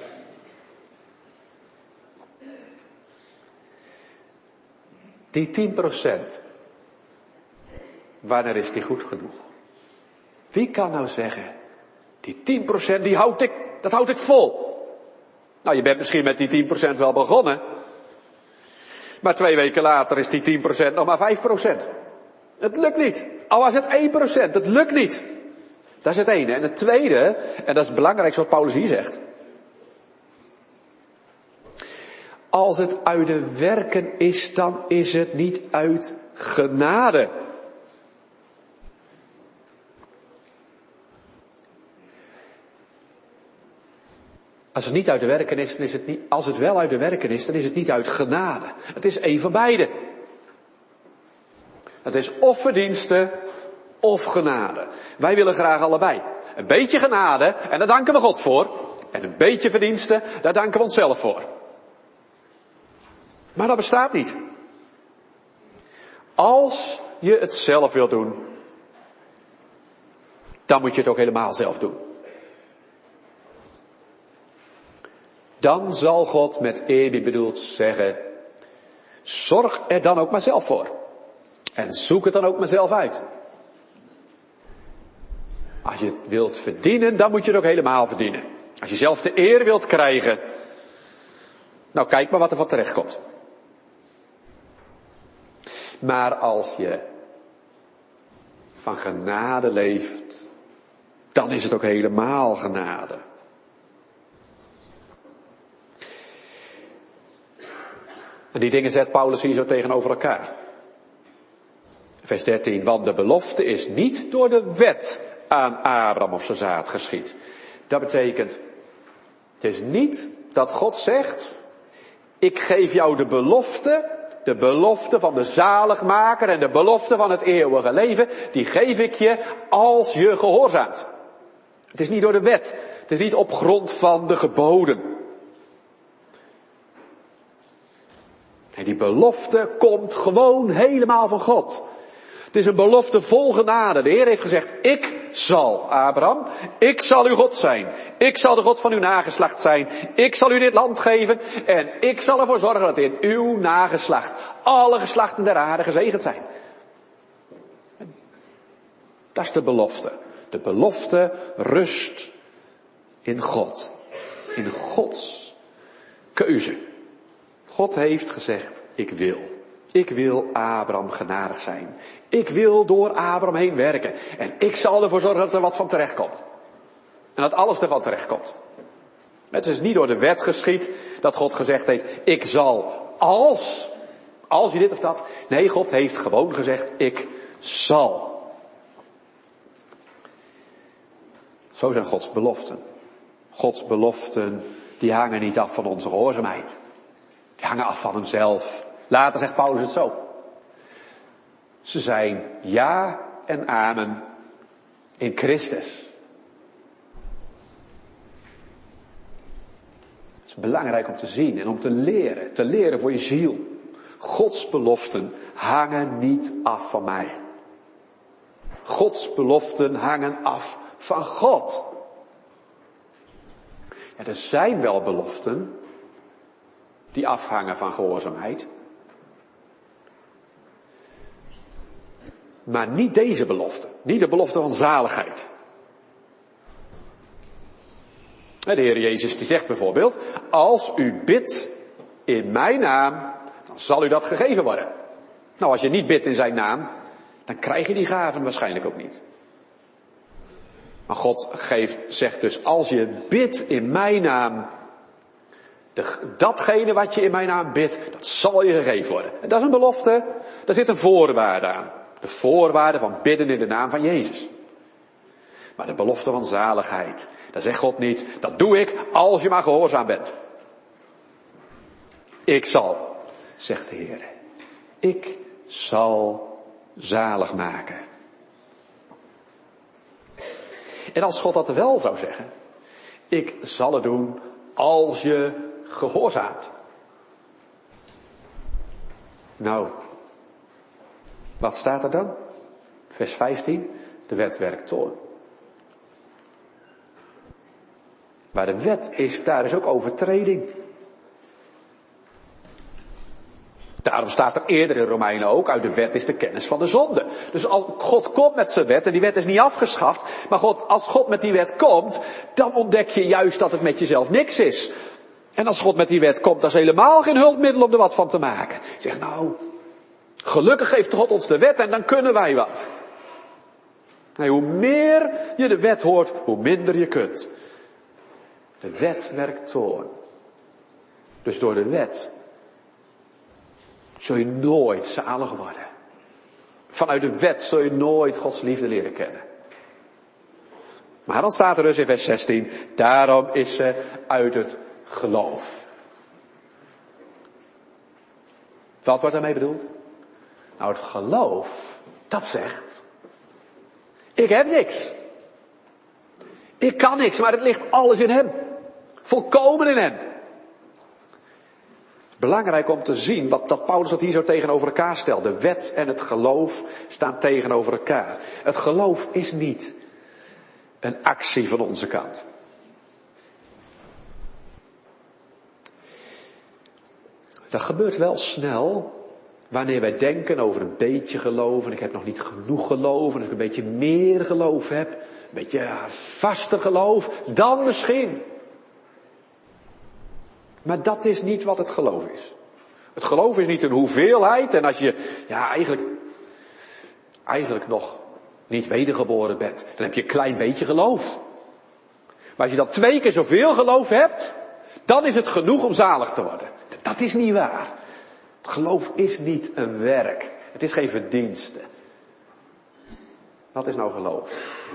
Die 10%, wanneer is die goed genoeg? Wie kan nou zeggen, die 10% dat houd ik vol. Nou, je bent misschien met die 10% wel begonnen. Maar 2 weken later is die 10% nog maar 5%. Het lukt niet. Al was het 1%, het lukt niet. Dat is het ene. En het tweede, en dat is het belangrijkste wat Paulus hier zegt. Als het uit de werken is, dan is het niet uit genade. Als het niet uit de werken is, dan is het niet, als het wel uit de werken is, dan is het niet uit genade. Het is één van beide. Het is of verdienste, of genade. Wij willen graag allebei. Een beetje genade, en daar danken we God voor. En een beetje verdienste, daar danken we onszelf voor. Maar dat bestaat niet. Als je het zelf wil doen, dan moet je het ook helemaal zelf doen. Dan zal God met eerbied bedoeld zeggen, zorg er dan ook maar zelf voor. En zoek het dan ook maar zelf uit. Als je het wilt verdienen, dan moet je het ook helemaal verdienen. Als je zelf de eer wilt krijgen, nou kijk maar wat er van terecht komt. Maar als je van genade leeft, dan is het ook helemaal genade. En die dingen zet Paulus hier zo tegenover elkaar. Vers 13, want de belofte is niet door de wet aan Abraham of zijn zaad geschied. Dat betekent, het is niet dat God zegt, ik geef jou de belofte van de zaligmaker en de belofte van het eeuwige leven, die geef ik je als je gehoorzaamt. Het is niet door de wet, het is niet op grond van de geboden. En die belofte komt gewoon helemaal van God. Het is een belofte vol genade. De Heer heeft gezegd, ik zal, Abraham, ik zal uw God zijn. Ik zal de God van uw nageslacht zijn. Ik zal u dit land geven. En ik zal ervoor zorgen dat in uw nageslacht alle geslachten der aarde gezegend zijn. Dat is de belofte. De belofte rust in God. In Gods keuze. God heeft gezegd, ik wil Abraham genadig zijn. Ik wil door Abraham heen werken. En ik zal ervoor zorgen dat er wat van terecht komt. En dat alles ervan terecht komt. Het is niet door de wet geschied dat God gezegd heeft, ik zal als je dit of dat. Nee, God heeft gewoon gezegd, ik zal. Zo zijn Gods beloften. Gods beloften, die hangen niet af van onze gehoorzaamheid. Die hangen af van hemzelf. Later zegt Paulus het zo. Ze zijn ja en amen in Christus. Het is belangrijk om te zien en om te leren. Te leren voor je ziel. Gods beloften hangen niet af van mij. Gods beloften hangen af van God. Ja, er zijn wel beloften die afhangen van gehoorzaamheid. Maar niet deze belofte. Niet de belofte van zaligheid. De Heer Jezus die zegt bijvoorbeeld, als u bidt in mijn naam, dan dan zal u dat gegeven worden. Nou, als je niet bidt in zijn naam, dan krijg je die gaven waarschijnlijk ook niet. Maar God zegt dus, als je bidt in mijn naam, datgene wat je in mijn naam bidt, dat zal je gegeven worden. En dat is een belofte, daar zit een voorwaarde aan. De voorwaarde van bidden in de naam van Jezus. Maar de belofte van zaligheid, daar zegt God niet, dat doe ik als je maar gehoorzaam bent. Ik zal, zegt de Heer, ik zal zalig maken. En als God dat wel zou zeggen, ik zal het doen als je gehoorzaamt. Nou, wat staat er dan? Vers 15, de wet werkt toorn. Waar de wet is, daar is ook overtreding. Daarom staat er eerder in Romeinen ook, uit de wet is de kennis van de zonde. Dus als God komt met zijn wet, en die wet is niet afgeschaft, maar als God met die wet komt, dan ontdek je juist dat het met jezelf niks is. En als God met die wet komt, dan is helemaal geen hulpmiddel om er wat van te maken. Je zegt, nou, gelukkig geeft God ons de wet en dan kunnen wij wat. Nee, hoe meer je de wet hoort, hoe minder je kunt. De wet werkt toorn. Dus door de wet zul je nooit zalig worden. Vanuit de wet zul je nooit Gods liefde leren kennen. Maar dan staat er dus in vers 16, daarom is ze uit het geloof. Wat wordt daarmee bedoeld? Nou, het geloof, dat zegt, ik heb niks. Ik kan niks, maar het ligt alles in hem. Volkomen in hem. Belangrijk om te zien dat Paulus dat hier zo tegenover elkaar stelt. De wet en het geloof staan tegenover elkaar. Het geloof is niet een actie van onze kant. Dat gebeurt wel snel wanneer wij denken over een beetje geloof en ik heb nog niet genoeg geloof en als ik een beetje meer geloof heb, een beetje vaster geloof, dan misschien. Maar dat is niet wat het geloof is. Het geloof is niet een hoeveelheid en als je eigenlijk nog niet wedergeboren bent, dan heb je een klein beetje geloof. Maar als je dan 2 keer zoveel geloof hebt, dan is het genoeg om zalig te worden. Dat is niet waar. Het geloof is niet een werk. Het is geen verdienste. Wat is nou geloof?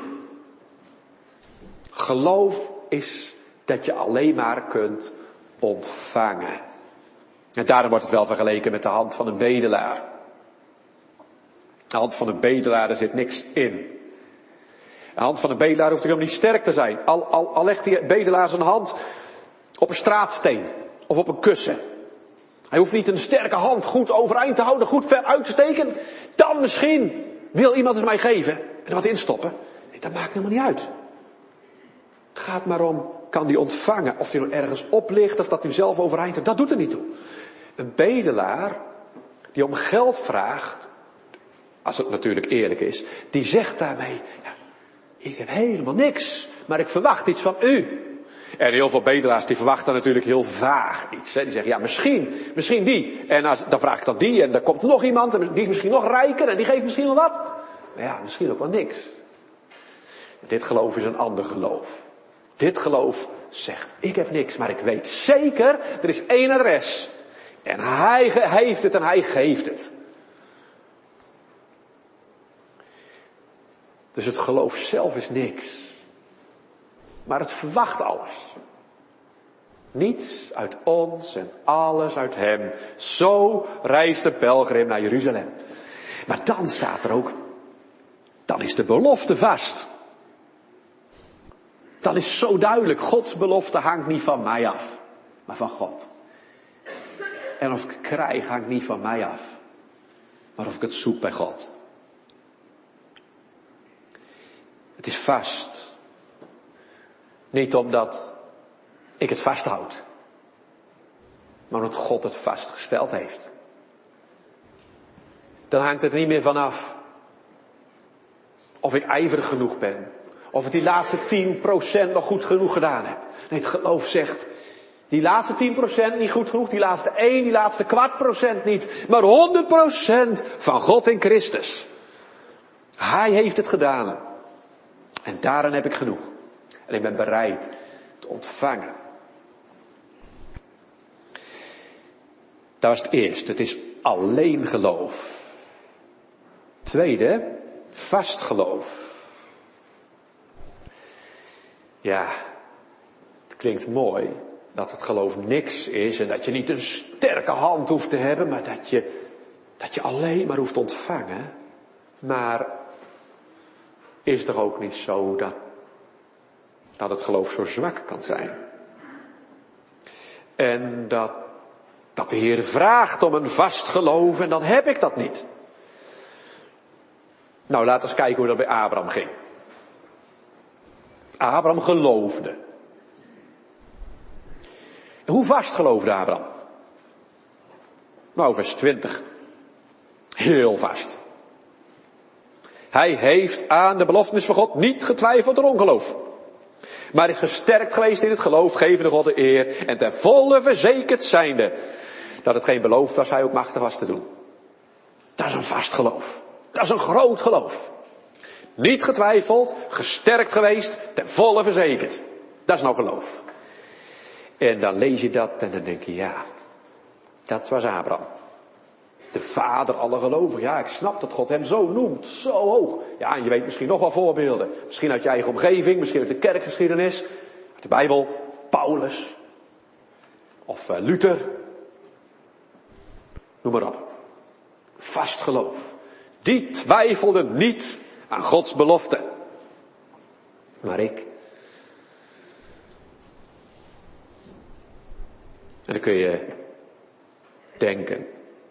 Geloof is dat je alleen maar kunt ontvangen. En daarom wordt het wel vergeleken met de hand van een bedelaar. De hand van een bedelaar, daar zit niks in. De hand van een bedelaar hoeft helemaal niet sterk te zijn. Al legt die bedelaar zijn hand op een straatsteen of op een kussen. Hij hoeft niet een sterke hand goed overeind te houden, goed ver uit te steken. Dan misschien wil iemand het mij geven en er wat instoppen. Nee, dat maakt helemaal niet uit. Het gaat maar om, kan die ontvangen, of die nog ergens op ligt, of dat hij zelf overeind heeft. Dat doet er niet toe. Een bedelaar die om geld vraagt, als het natuurlijk eerlijk is, die zegt daarmee, ja, ik heb helemaal niks, maar ik verwacht iets van u. En heel veel bedelaars die verwachten natuurlijk heel vaag iets. Hè. Die zeggen, ja misschien die. En dan vraag ik dan die en dan komt er nog iemand en die is misschien nog rijker en die geeft misschien wel wat. Maar ja, misschien ook wel niks. Dit geloof is een ander geloof. Dit geloof zegt, ik heb niks, maar ik weet zeker, er is één adres. En hij heeft het en hij geeft het. Dus het geloof zelf is niks. Maar het verwacht alles. Niets uit ons en alles uit hem. Zo reist de pelgrim naar Jeruzalem. Maar dan staat er ook, dan is de belofte vast. Dan is zo duidelijk, Gods belofte hangt niet van mij af, maar van God. En of ik het krijg hangt niet van mij af, maar of ik het zoek bij God. Het is vast. Niet omdat ik het vasthoud, maar omdat God het vastgesteld heeft. Dan hangt het er niet meer vanaf of ik ijverig genoeg ben. Of ik die laatste 10% nog goed genoeg gedaan heb. Nee, het geloof zegt, Die laatste 10% niet goed genoeg, die laatste 1, die laatste 25% niet. Maar 100% van God in Christus. Hij heeft het gedaan. En daarin heb ik genoeg. En ik ben bereid te ontvangen. Dat was het eerste. Het is alleen geloof. Tweede, vast geloof. Ja, het klinkt mooi dat het geloof niks is en dat je niet een sterke hand hoeft te hebben, maar dat je alleen maar hoeft te ontvangen. Maar is het toch ook niet zo dat het geloof zo zwak kan zijn? En dat de Heer vraagt om een vast geloof en dan heb ik dat niet. Nou, laten we eens kijken hoe dat bij Abraham ging. Abraham geloofde. En hoe vast geloofde Abraham? Nou, vers 20. Heel vast. Hij heeft aan de beloftenis van God niet getwijfeld door ongeloof. Maar is gesterkt geweest in het geloof, gevende God de eer. En ten volle verzekerd zijnde dat het geen beloofd was, hij ook machtig was te doen. Dat is een vast geloof. Dat is een groot geloof. Niet getwijfeld, gesterkt geweest, ten volle verzekerd. Dat is nou geloof. En dan lees je dat en dan denk je, ja, dat was Abraham. De vader aller gelovigen. Ja, ik snap dat God hem zo noemt, zo hoog. Ja, en je weet misschien nog wel voorbeelden. Misschien uit je eigen omgeving, misschien uit de kerkgeschiedenis, uit de Bijbel, Paulus. Of Luther. Noem maar op. Vast geloof. Die twijfelde niet aan Gods belofte. Maar ik. En dan kun je denken.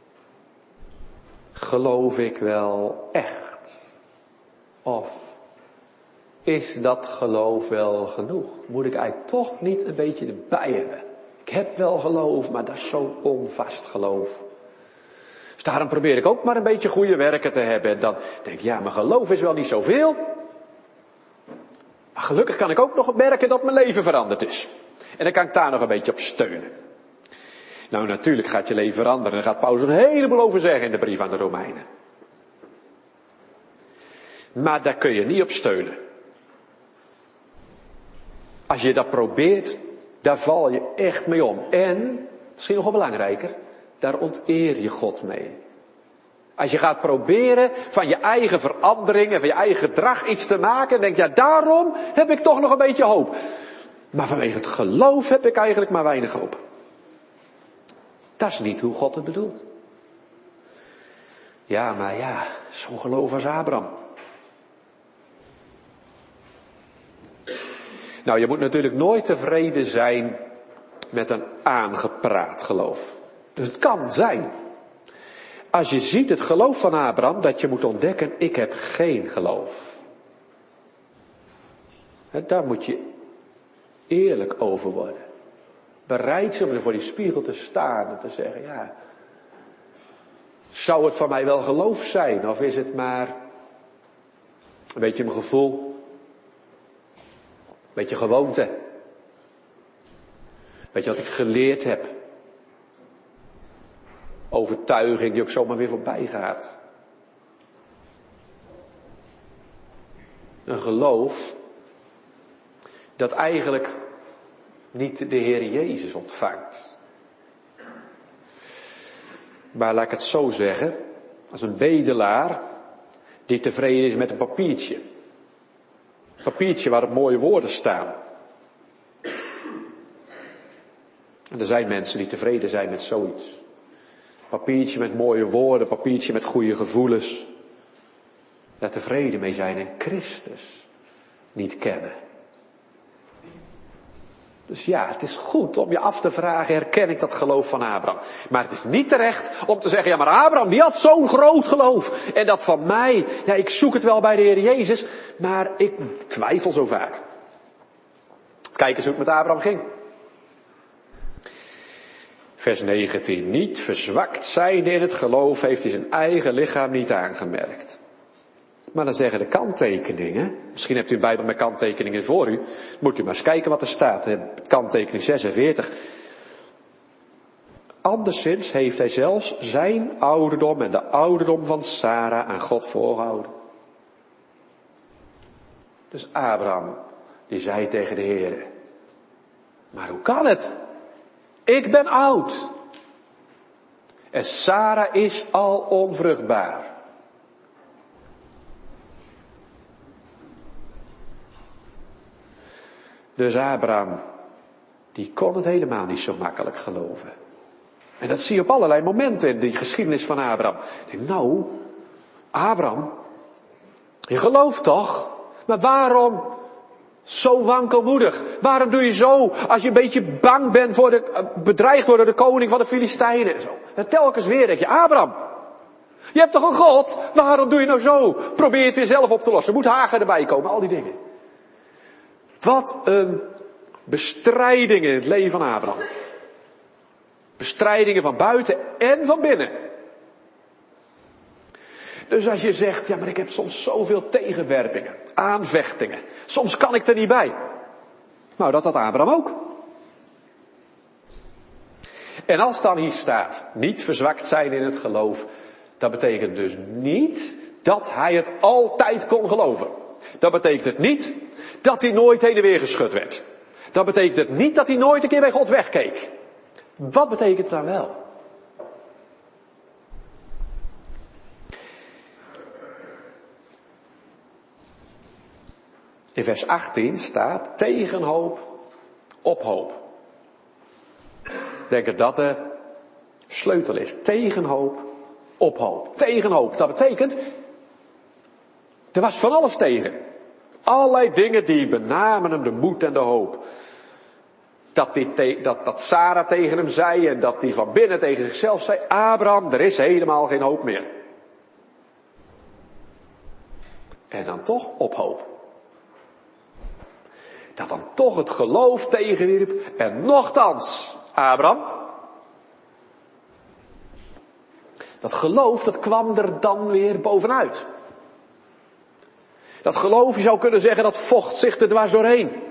Geloof ik wel echt? Of is dat geloof wel genoeg? Moet ik eigenlijk toch niet een beetje erbij hebben? Ik heb wel geloof, maar dat is zo onvast geloof. Dus daarom probeer ik ook maar een beetje goede werken te hebben. En dan denk ik, ja, mijn geloof is wel niet zoveel. Maar gelukkig kan ik ook nog merken dat mijn leven veranderd is. En dan kan ik daar nog een beetje op steunen. Nou, natuurlijk gaat je leven veranderen. Daar gaat Paulus een heleboel over zeggen in de brief aan de Romeinen. Maar daar kun je niet op steunen. Als je dat probeert, daar val je echt mee om. En, misschien nog wel belangrijker, daar onteer je God mee. Als je gaat proberen van je eigen verandering en van je eigen gedrag iets te maken, denk je, ja, daarom heb ik toch nog een beetje hoop. Maar vanwege het geloof heb ik eigenlijk maar weinig hoop. Dat is niet hoe God het bedoelt. Ja, maar ja, zo'n geloof als Abraham. Nou, je moet natuurlijk nooit tevreden zijn met een aangepraat geloof. Dus het kan zijn. Als je ziet het geloof van Abraham, dat je moet ontdekken, ik heb geen geloof. Daar moet je eerlijk over worden. Bereid zijn om er voor die spiegel te staan en te zeggen, ja, zou het van mij wel geloof zijn? Of is het maar een beetje mijn gevoel? Een beetje gewoonte? Weet je wat ik geleerd heb? Overtuiging die ook zomaar weer voorbij gaat. Een geloof dat eigenlijk niet de Heer Jezus ontvangt. Maar laat ik het zo zeggen, als een bedelaar die tevreden is met een papiertje. Een papiertje waarop mooie woorden staan. En er zijn mensen die tevreden zijn met zoiets. Papiertje met mooie woorden, papiertje met goede gevoelens. Daar tevreden mee zijn en Christus niet kennen. Dus ja, het is goed om je af te vragen, herken ik dat geloof van Abraham? Maar het is niet terecht om te zeggen, ja, maar Abraham die had zo'n groot geloof. En dat van mij, ja, ik zoek het wel bij de Heer Jezus, maar ik twijfel zo vaak. Kijk eens hoe het met Abraham ging. Vers 19. Niet verzwakt zijnde in het geloof heeft hij zijn eigen lichaam niet aangemerkt. Maar dan zeggen de kanttekeningen, misschien hebt u een Bijbel met kanttekeningen voor u, moet u maar eens kijken wat er staat. Kanttekening 46. Anderszins heeft hij zelfs zijn ouderdom en de ouderdom van Sara aan God voorgehouden. Dus Abraham, die zei tegen de Heere, maar hoe kan het? Ik ben oud. En Sara is al onvruchtbaar. Dus Abraham, die kon het helemaal niet zo makkelijk geloven. En dat zie je op allerlei momenten in die geschiedenis van Abraham. Ik denk, nou, Abraham, je gelooft toch? Maar waarom zo wankelmoedig? Waarom doe je zo als je een beetje bang bent voor bedreigd worden door de koning van de Filistijnen en zo? En telkens weer denk je, Abraham, je hebt toch een God? Waarom doe je nou zo? Probeer het weer zelf op te lossen. Moet Hagar erbij komen, al die dingen. Wat een bestrijding in het leven van Abraham. Bestrijdingen van buiten en van binnen. Dus als je zegt, ja maar ik heb soms zoveel tegenwerpingen, aanvechtingen. Soms kan ik er niet bij. Nou, dat had Abraham ook. En als dan hier staat, niet verzwakt zijn in het geloof, dat betekent dus niet dat hij het altijd kon geloven. Dat betekent het niet dat hij nooit heen en weer geschud werd. Dat betekent het niet dat hij nooit een keer bij God wegkeek. Wat betekent het dan wel? In vers 18 staat tegen hoop op hoop. Ik denk dat dat de sleutel is. Tegen hoop op hoop. Tegen hoop. Dat betekent, er was van alles tegen. Allerlei dingen die benamen hem de moed en de hoop. Dat Sara tegen hem zei en dat hij van binnen tegen zichzelf zei, Abraham, er is helemaal geen hoop meer. En dan toch op hoop. Dat dan toch het geloof tegenwierp en nochtans, Abraham. Dat geloof, dat kwam er dan weer bovenuit. Dat geloof, je zou kunnen zeggen, dat vocht zich er dwars doorheen.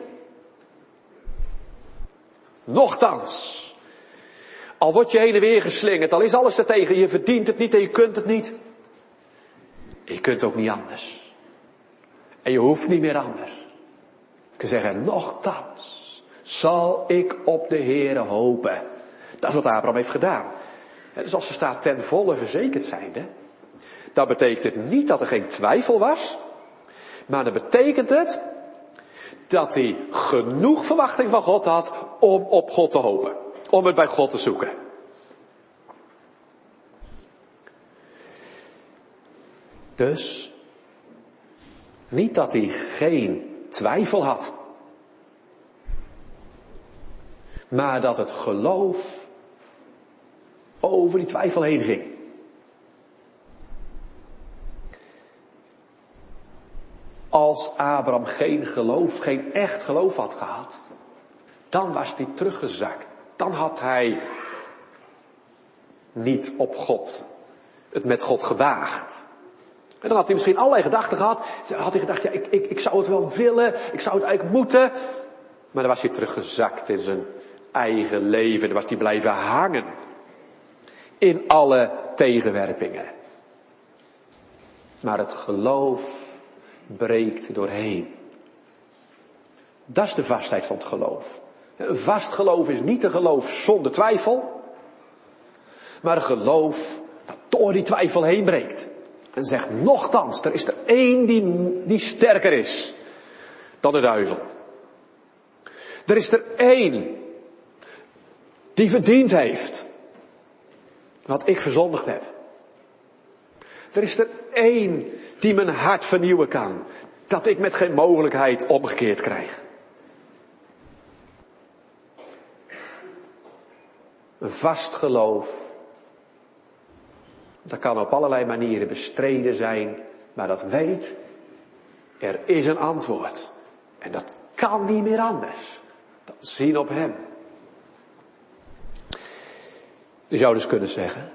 Nochtans. Al word je heen en weer geslingerd, al is alles er tegen, je verdient het niet en je kunt het niet. Je kunt ook niet anders. En je hoeft niet meer anders. Je kunt zeggen, nochtans zal ik op de Heere hopen. Dat is wat Abraham heeft gedaan. En dus als er staat ten volle verzekerd zijnde, dan betekent het niet dat er geen twijfel was, maar dan betekent het dat hij genoeg verwachting van God had om op God te hopen. Om het bij God te zoeken. Dus, niet dat hij geen twijfel had. Maar dat het geloof over die twijfel heen ging. Als Abraham geen geloof, geen echt geloof had gehad, dan was hij teruggezakt. Dan had hij niet op God, het met God gewaagd. En dan had hij misschien allerlei gedachten gehad. Had hij gedacht, ja, ik zou het wel willen, ik zou het eigenlijk moeten. Maar dan was hij teruggezakt in zijn eigen leven. Dan was hij blijven hangen in alle tegenwerpingen. Maar het geloof breekt doorheen. Dat is de vastheid van het geloof. Een vast geloof is niet een geloof zonder twijfel, maar een geloof dat door die twijfel heen breekt. En zegt, nochtans, er is er één die sterker is dan de duivel. Er is er één die verdiend heeft wat ik verzondigd heb. Er is er één die mijn hart vernieuwen kan, dat ik met geen mogelijkheid omgekeerd krijg. Een vast geloof, dat kan op allerlei manieren bestreden zijn, maar dat weet, er is een antwoord. En dat kan niet meer anders dan zien op hem. Je zou dus kunnen zeggen,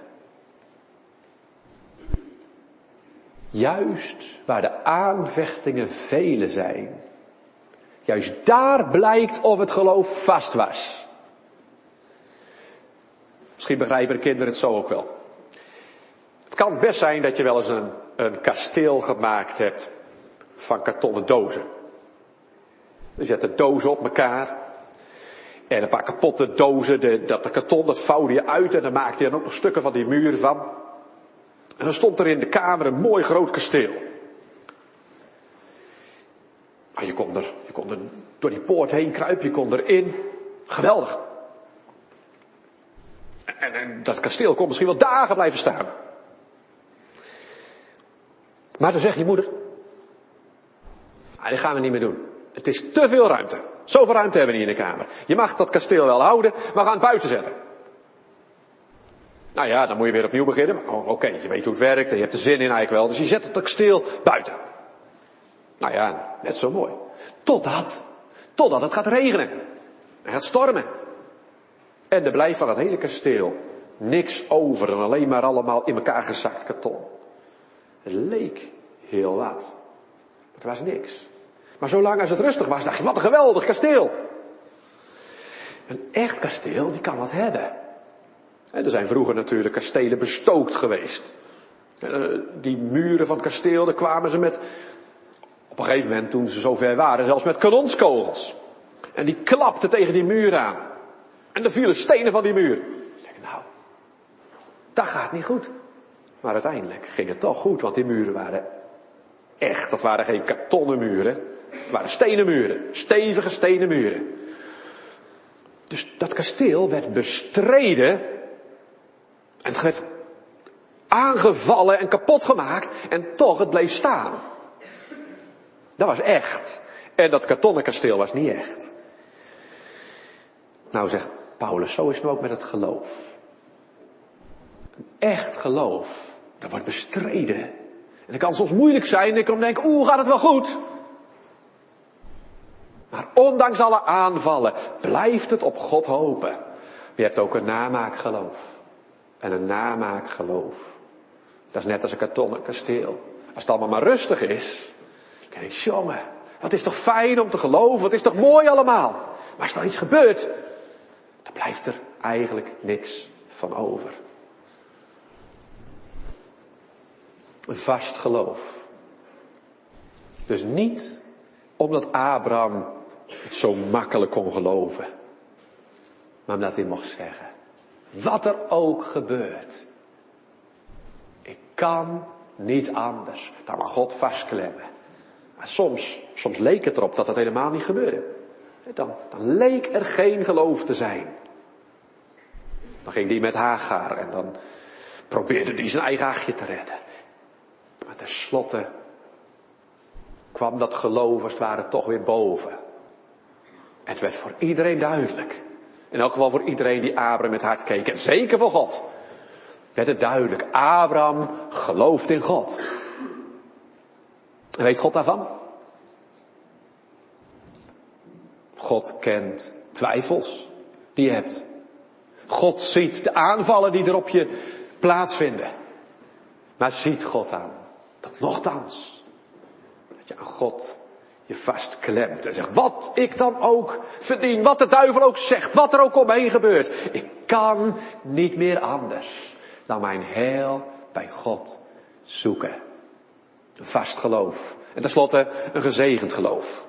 juist waar de aanvechtingen vele zijn, juist daar blijkt of het geloof vast was. Misschien begrijpen de kinderen het zo ook wel. Het kan best zijn dat je wel eens een kasteel gemaakt hebt van kartonnen dozen. Dus je zet de dozen op elkaar. En een paar kapotte dozen, dat karton, dat vouwde je uit en dan maakte je dan ook nog stukken van die muur van. En dan stond er in de kamer een mooi groot kasteel. Maar je kon er door die poort heen kruipen, je kon erin. Geweldig. En dat kasteel kon misschien wel dagen blijven staan. Maar dan zegt je moeder, dit gaan we niet meer doen. Het is te veel ruimte. Zoveel ruimte hebben we niet in de kamer. Je mag dat kasteel wel houden, maar we gaan het buiten zetten. Nou ja, dan moet je weer opnieuw beginnen. Oké, je weet hoe het werkt en je hebt er zin in eigenlijk wel. Dus je zet het kasteel buiten. Nou ja, net zo mooi. Totdat het gaat regenen. En gaat stormen. En er blijft van het hele kasteel niks over dan alleen maar allemaal in elkaar gezakt karton. Het leek heel wat. Het was niks. Maar zolang als het rustig was, dacht je, wat een geweldig kasteel. Een echt kasteel, die kan wat hebben. Er zijn vroeger natuurlijk kastelen bestookt geweest. Die muren van het kasteel, daar kwamen ze met, op een gegeven moment toen ze zover waren, zelfs met kanonskogels. En die klapten tegen die muur aan. En er vielen stenen van die muur. Ik denk, nou, dat gaat niet goed. Maar uiteindelijk ging het toch goed, want die muren waren echt. Dat waren geen kartonnen muren. Het waren stenen muren. Stevige stenen muren. Dus dat kasteel werd bestreden. En het werd aangevallen en kapot gemaakt. En toch, het bleef staan. Dat was echt. En dat kartonnen kasteel was niet echt. Nou zegt Paulus, zo is het ook met het geloof. Een echt geloof, dat wordt bestreden. En dat kan soms moeilijk zijn. En ik kan denken, gaat het wel goed? Maar ondanks alle aanvallen blijft het op God hopen. Je hebt ook een namaakgeloof. En een namaakgeloof. Dat is net als een kartonnen kasteel. Als het allemaal maar rustig is. Dan denk ik, jongen, wat is toch fijn om te geloven. Wat is toch mooi allemaal. Maar als er nou iets gebeurt, dan blijft er eigenlijk niks van over. Een vast geloof. Dus niet omdat Abraham het zo makkelijk kon geloven. Maar omdat hij mocht zeggen, wat er ook gebeurt. Ik kan niet anders dan maar God vastklemmen. Maar soms leek het erop dat dat helemaal niet gebeurde. Dan leek er geen geloof te zijn. Dan ging die met Hagar en dan probeerde hij zijn eigen hachje te redden. Maar tenslotte kwam dat geloof als het ware toch weer boven. En het werd voor iedereen duidelijk. In elk geval voor iedereen die Abraham met hart keek. En zeker voor God. Werd het duidelijk. Abraham gelooft in God. En weet God daarvan? God kent twijfels die je hebt. God ziet de aanvallen die er op je plaatsvinden. Maar ziet God aan dat nochtans, dat je aan God je vastklemt en zegt, wat ik dan ook verdien, wat de duivel ook zegt, wat er ook omheen gebeurt. Ik kan niet meer anders dan mijn heil bij God zoeken. Een vast geloof. En tenslotte een gezegend geloof.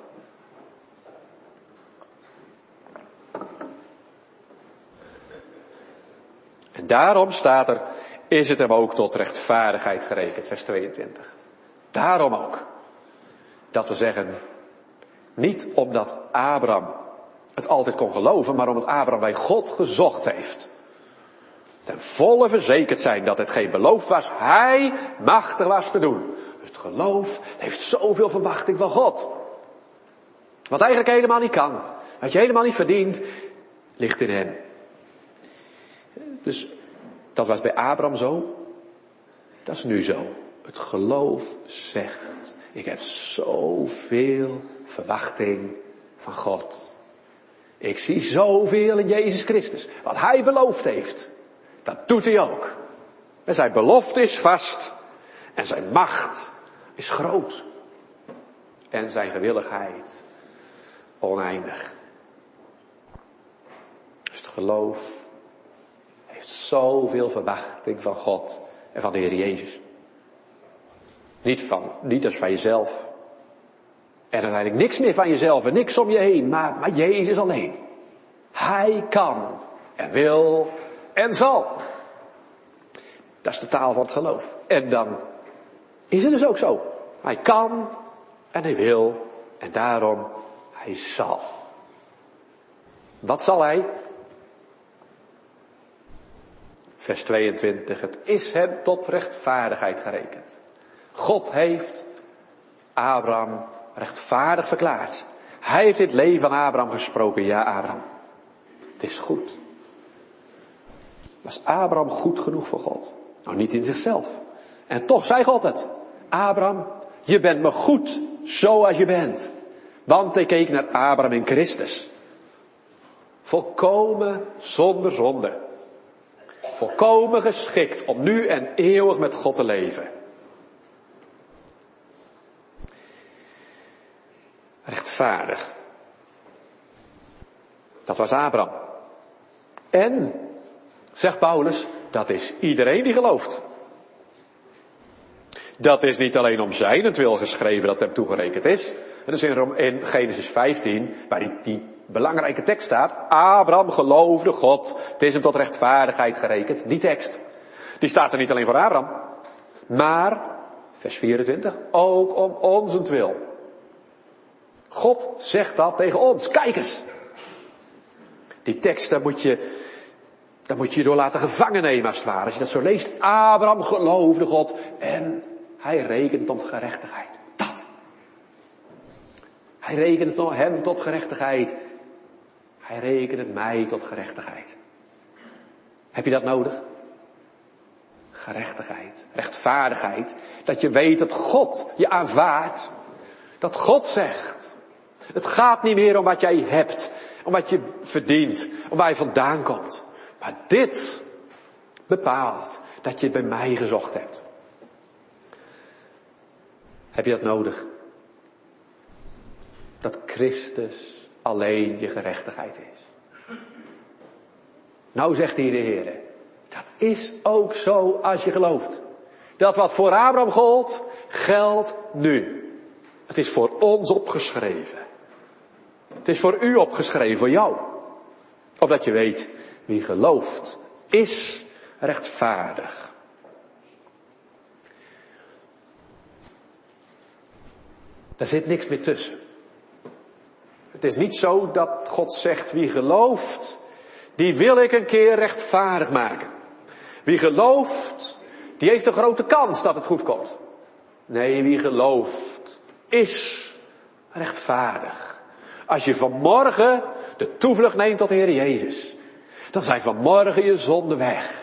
En daarom staat er, is het hem ook tot rechtvaardigheid gerekend, vers 22. Daarom ook. Dat we zeggen, niet omdat Abraham het altijd kon geloven, maar omdat Abraham bij God gezocht heeft. Ten volle verzekerd zijn dat het geen beloofd was, hij machtig was te doen. Het geloof heeft zoveel verwachting van God. Wat eigenlijk helemaal niet kan, wat je helemaal niet verdient, ligt in hem. Dus dat was bij Abraham zo. Dat is nu zo. Het geloof zegt, ik heb zoveel verwachting van God. Ik zie zoveel in Jezus Christus. Wat hij beloofd heeft, dat doet hij ook. En zijn belofte is vast. En zijn macht is groot. En zijn gewilligheid oneindig. Dus het geloof heeft zoveel verwachting van God en van de Heer Jezus. Niet als van jezelf. En uiteindelijk niks meer van jezelf en niks om je heen, maar Jezus alleen. Hij kan en wil en zal. Dat is de taal van het geloof. En dan is het dus ook zo. Hij kan en hij wil en daarom hij zal. Wat zal hij? Vers 22. Het is hem tot rechtvaardigheid gerekend. God heeft Abraham rechtvaardig verklaard. Hij heeft dit leven van Abraham gesproken. Ja, Abraham. Het is goed. Was Abraham goed genoeg voor God? Nou, niet in zichzelf. En toch zei God het. Abraham, je bent me goed zoals je bent. Want hij keek naar Abraham in Christus. Volkomen zonder zonde. Volkomen geschikt om nu en eeuwig met God te leven. Rechtvaardig. Dat was Abraham. En, zegt Paulus, dat is iedereen die gelooft. Dat is niet alleen om zijnentwil geschreven dat hem toegerekend is. Dat is in Genesis 15, waar die belangrijke tekst staat. Abraham geloofde God. Het is hem tot rechtvaardigheid gerekend. Die tekst. Die staat er niet alleen voor Abraham. Maar, vers 24, ook om onzentwil. God zegt dat tegen ons. Kijk eens. Die tekst, daar moet je door laten gevangen nemen als het ware. Als je dat zo leest. Abraham geloofde God en hij rekent om gerechtigheid. Dat. Hij rekent hem tot gerechtigheid. Hij rekent het mij tot gerechtigheid. Heb je dat nodig? Gerechtigheid, rechtvaardigheid. Dat je weet dat God je aanvaardt. Dat God zegt. Het gaat niet meer om wat jij hebt. Om wat je verdient. Om waar je vandaan komt. Maar dit bepaalt dat je het bij mij gezocht hebt. Heb je dat nodig? Dat Christus alleen je gerechtigheid is. Nou zegt hier de Heer, dat is ook zo als je gelooft. Dat wat voor Abraham gold, geldt nu. Het is voor ons opgeschreven. Het is voor u opgeschreven, voor jou. Opdat je weet, wie gelooft, is rechtvaardig. Daar zit niks meer tussen. Het is niet zo dat God zegt, wie gelooft, die wil ik een keer rechtvaardig maken. Wie gelooft, die heeft een grote kans dat het goed komt. Nee, wie gelooft, is rechtvaardig. Als je vanmorgen de toevlucht neemt tot de Heer Jezus, dan zijn vanmorgen je zonden weg.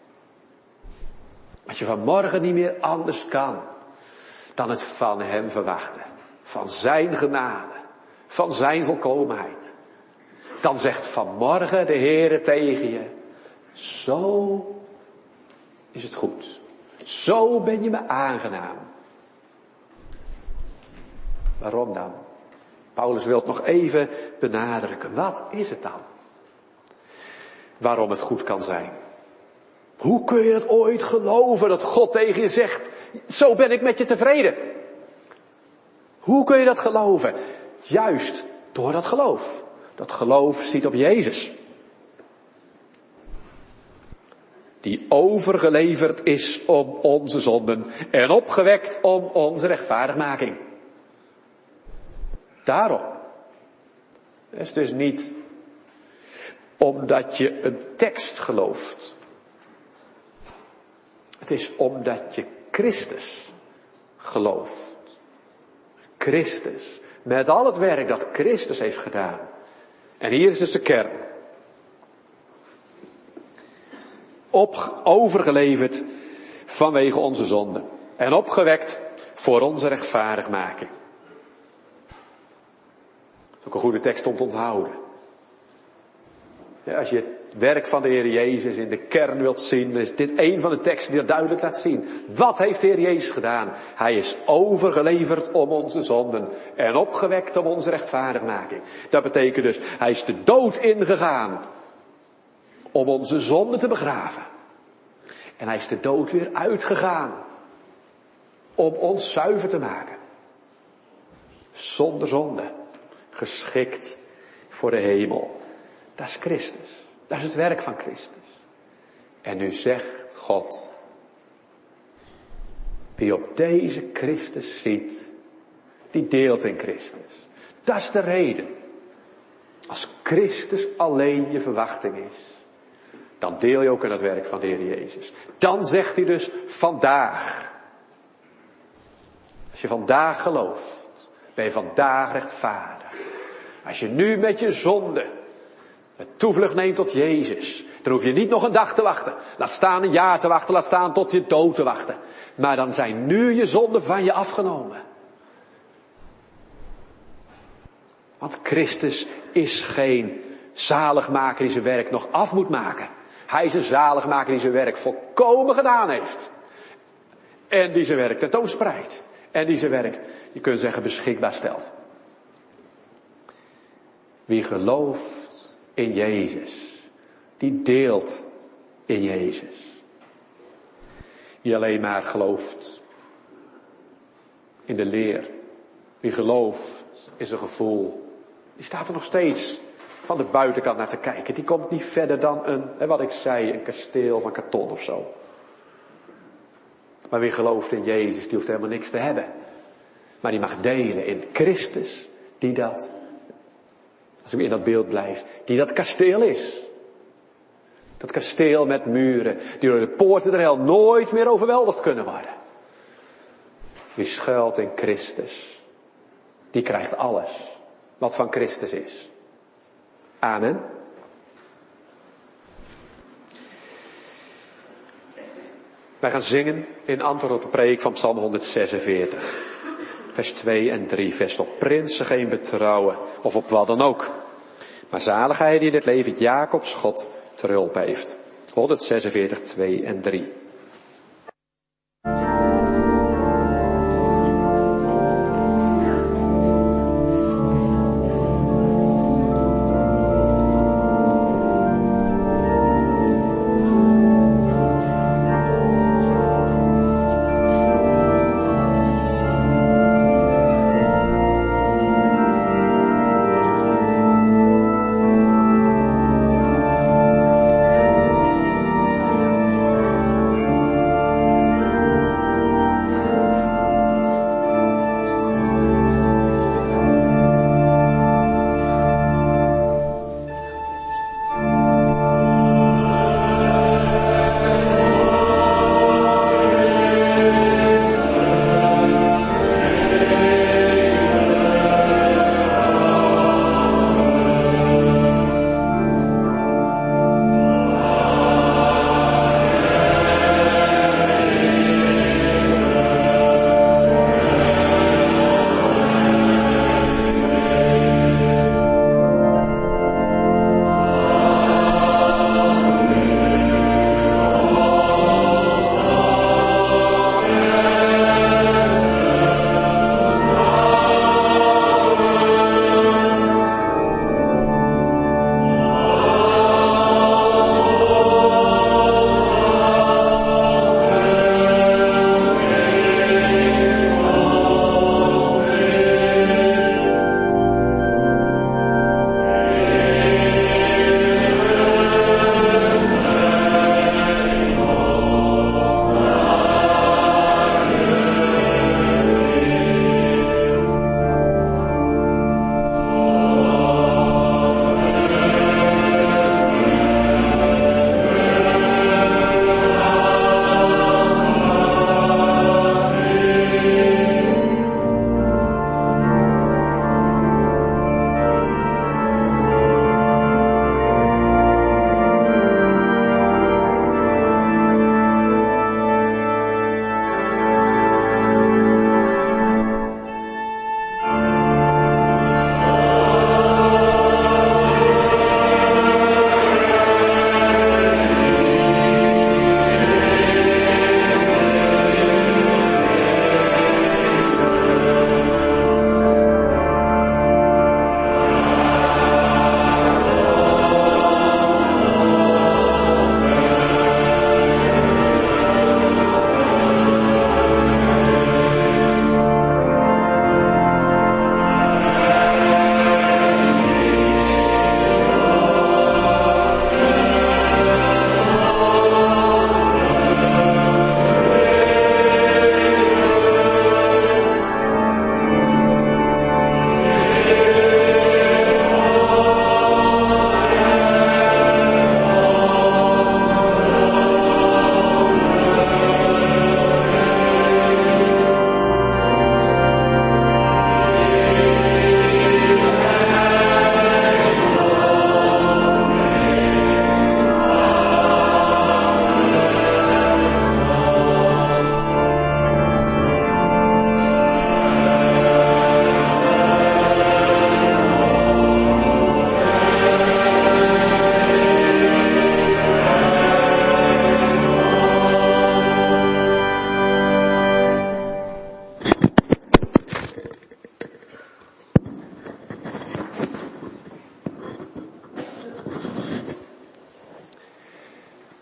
Als je vanmorgen niet meer anders kan dan het van hem verwachten. Van zijn genade. Van zijn volkomenheid. Dan zegt vanmorgen de Heer tegen je. Zo is het goed. Zo ben je me aangenaam. Waarom dan? Paulus wil het nog even benadrukken. Wat is het dan? Waarom het goed kan zijn. Hoe kun je het ooit geloven dat God tegen je zegt, zo ben ik met je tevreden? Hoe kun je dat geloven? Juist door dat geloof. Dat geloof ziet op Jezus. Die overgeleverd is om onze zonden en opgewekt om onze rechtvaardigmaking. Daarom. Het is dus niet omdat je een tekst gelooft. Het is omdat je Christus gelooft. Christus. Met al het werk dat Christus heeft gedaan. En hier is dus de kern. Overgeleverd vanwege onze zonden. En opgewekt voor onze rechtvaardigmaking. Dat is ook een goede tekst om te onthouden. Ja, als je het werk van de Heer Jezus in de kern wilt zien, is dit een van de teksten die dat duidelijk laat zien. Wat heeft de Heer Jezus gedaan? Hij is overgeleverd om onze zonden en opgewekt om onze rechtvaardigmaking. Dat betekent dus, hij is de dood ingegaan om onze zonden te begraven. En hij is de dood weer uitgegaan. Om ons zuiver te maken. Zonder zonde. Geschikt voor de hemel. Dat is Christus. Dat is het werk van Christus. En nu zegt God. Wie op deze Christus ziet. Die deelt in Christus. Dat is de reden. Als Christus alleen je verwachting is. Dan deel je ook in het werk van de Heer Jezus. Dan zegt hij dus vandaag. Als je vandaag gelooft. Ben je vandaag rechtvaardig. Als je nu met je zonde. Het toevlucht neemt tot Jezus. Dan hoef je niet nog een dag te wachten. Laat staan een jaar te wachten. Laat staan tot je dood te wachten. Maar dan zijn nu je zonden van je afgenomen. Want Christus is geen zaligmaker die zijn werk nog af moet maken. Hij is een zaligmaker die zijn werk volkomen gedaan heeft. En die zijn werk tentoonspreidt. En die zijn werk, je kunt zeggen, beschikbaar stelt. Wie gelooft in Jezus, die deelt in Jezus. Wie alleen maar gelooft in de leer. Wie gelooft in zijn gevoel. Die staat er nog steeds van de buitenkant naar te kijken. Die komt niet verder dan wat ik zei, een kasteel van karton of zo. Maar wie gelooft in Jezus, die hoeft helemaal niks te hebben. Maar die mag delen in Christus, die dat, als ik in dat beeld blijf, die dat kasteel is. Dat kasteel met muren, die door de poorten der hel nooit meer overweldigd kunnen worden. Wie schuilt in Christus, die krijgt alles wat van Christus is. Amen. Wij gaan zingen in antwoord op de preek van Psalm 146. Vers 2 en 3. Vest op prinsen geen betrouwen, of op wat dan ook. Maar zalig hij die in het leven Jacobs God ter hulp heeft. 146, 2 en 3.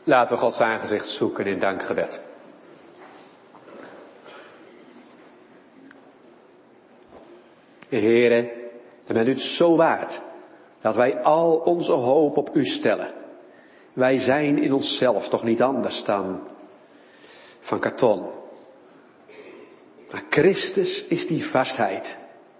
Laten we Gods aangezicht zoeken in dankgebed. Heere, dan bent u het zo waard dat wij al onze hoop op u stellen. Wij zijn in onszelf toch niet anders dan van karton. Maar Christus is die vastheid.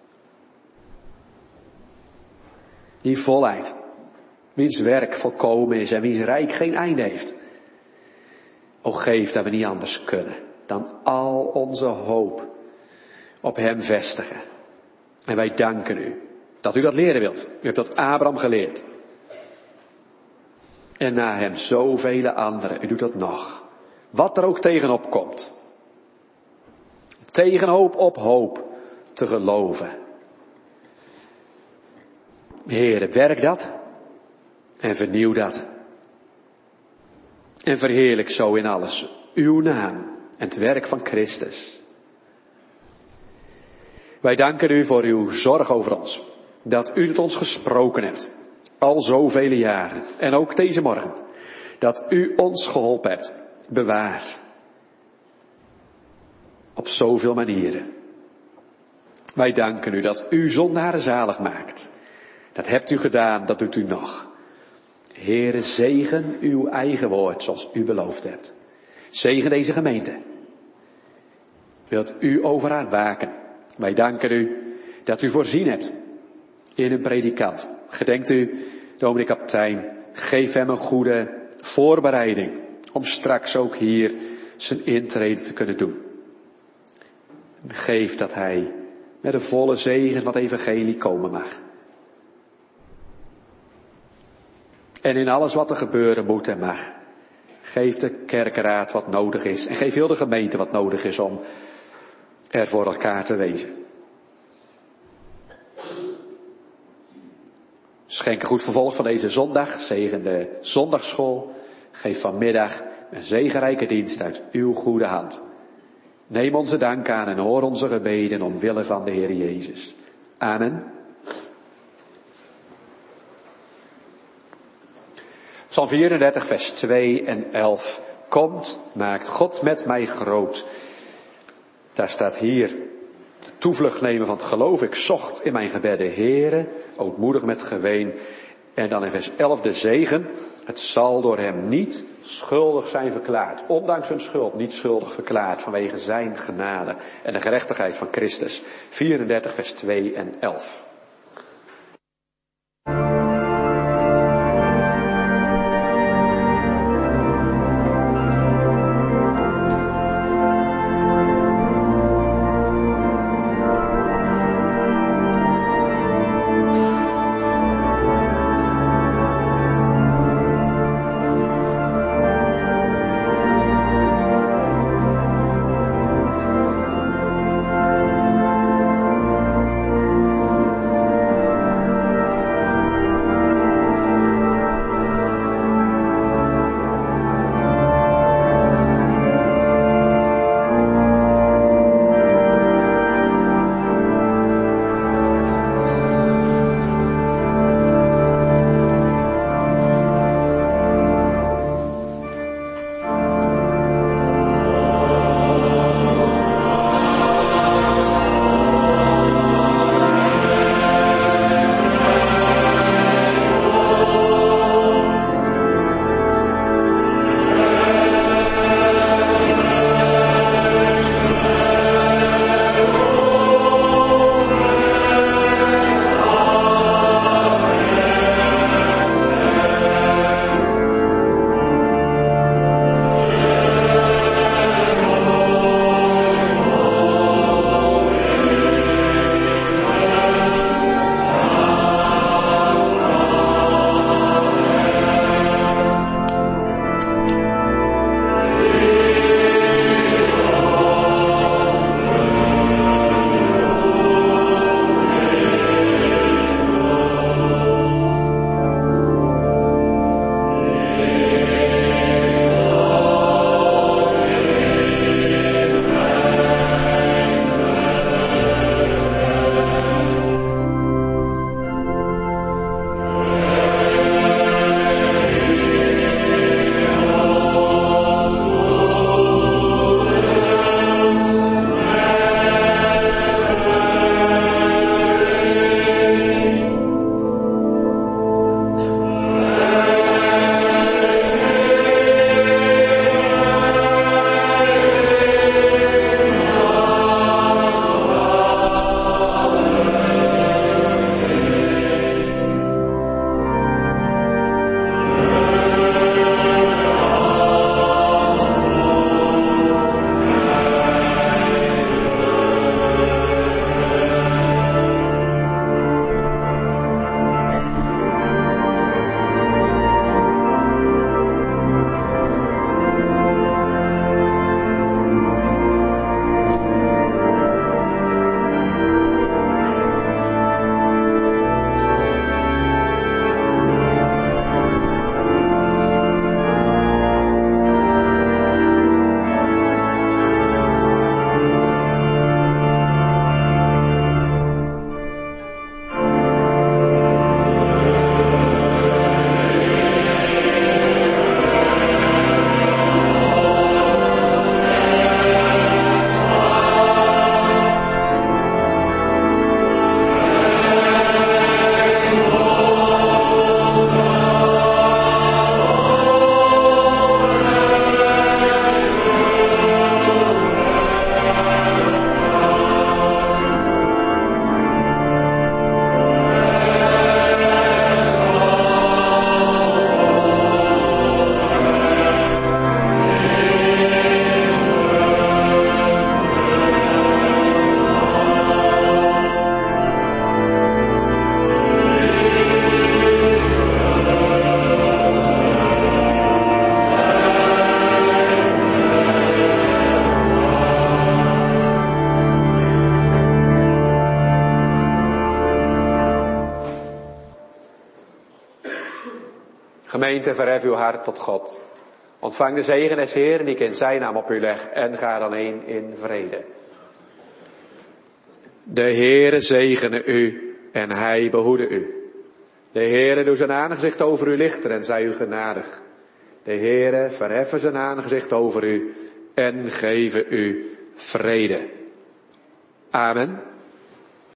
Die volheid. Wiens werk volkomen is en wiens rijk geen einde heeft. O geef dat we niet anders kunnen dan al onze hoop op hem vestigen. En wij danken u dat u dat leren wilt. U hebt dat Abraham geleerd. En na hem zoveel anderen. U doet dat nog. Wat er ook tegenop komt. Tegen hoop op hoop te geloven. Heere, werk dat. En vernieuw dat. En verheerlijk zo in alles uw naam en het werk van Christus. Wij danken u voor uw zorg over ons. Dat u het ons gesproken hebt. Al zoveel jaren. En ook deze morgen. Dat u ons geholpen hebt. Bewaard. Op zoveel manieren. Wij danken u dat u zondaren zalig maakt. Dat hebt u gedaan, dat doet u nog. Heere, zegen uw eigen woord zoals u beloofd hebt. Zegen deze gemeente. Wilt u over haar waken. Wij danken u dat u voorzien hebt in een predikant. Gedenkt u, dominee Kaptein, geef hem een goede voorbereiding om straks ook hier zijn intrede te kunnen doen. Geef dat hij met een volle zegen van het evangelie komen mag. En in alles wat er gebeuren moet en mag, geef de kerkenraad wat nodig is. En geef heel de gemeente wat nodig is om er voor elkaar te wezen. Schenk een goed vervolg van deze zondag. Zegen de zondagsschool. Geef vanmiddag een zegenrijke dienst uit uw goede hand. Neem onze dank aan en hoor onze gebeden omwille van de Heer Jezus. Amen. Psalm 34, vers 2 en 11. Komt, maakt God met mij groot. Daar staat hier, toevlucht nemen van het geloof. Ik zocht in mijn gebedden, Heere, ootmoedig met geween. En dan in vers 11 de zegen. Het zal door hem niet schuldig zijn verklaard. Ondanks hun schuld niet schuldig verklaard vanwege zijn genade en de gerechtigheid van Christus. 34, vers 2 en 11. Gemeente, verhef uw hart tot God. Ontvang de zegen des Heeren die ik in zijn naam op u leg en ga dan heen in vrede. De Heere zegene u en hij behoede u. De Heere doe zijn aangezicht over u lichten en zij u genadig. De Heere verheffen zijn aangezicht over u en geven u vrede. Amen.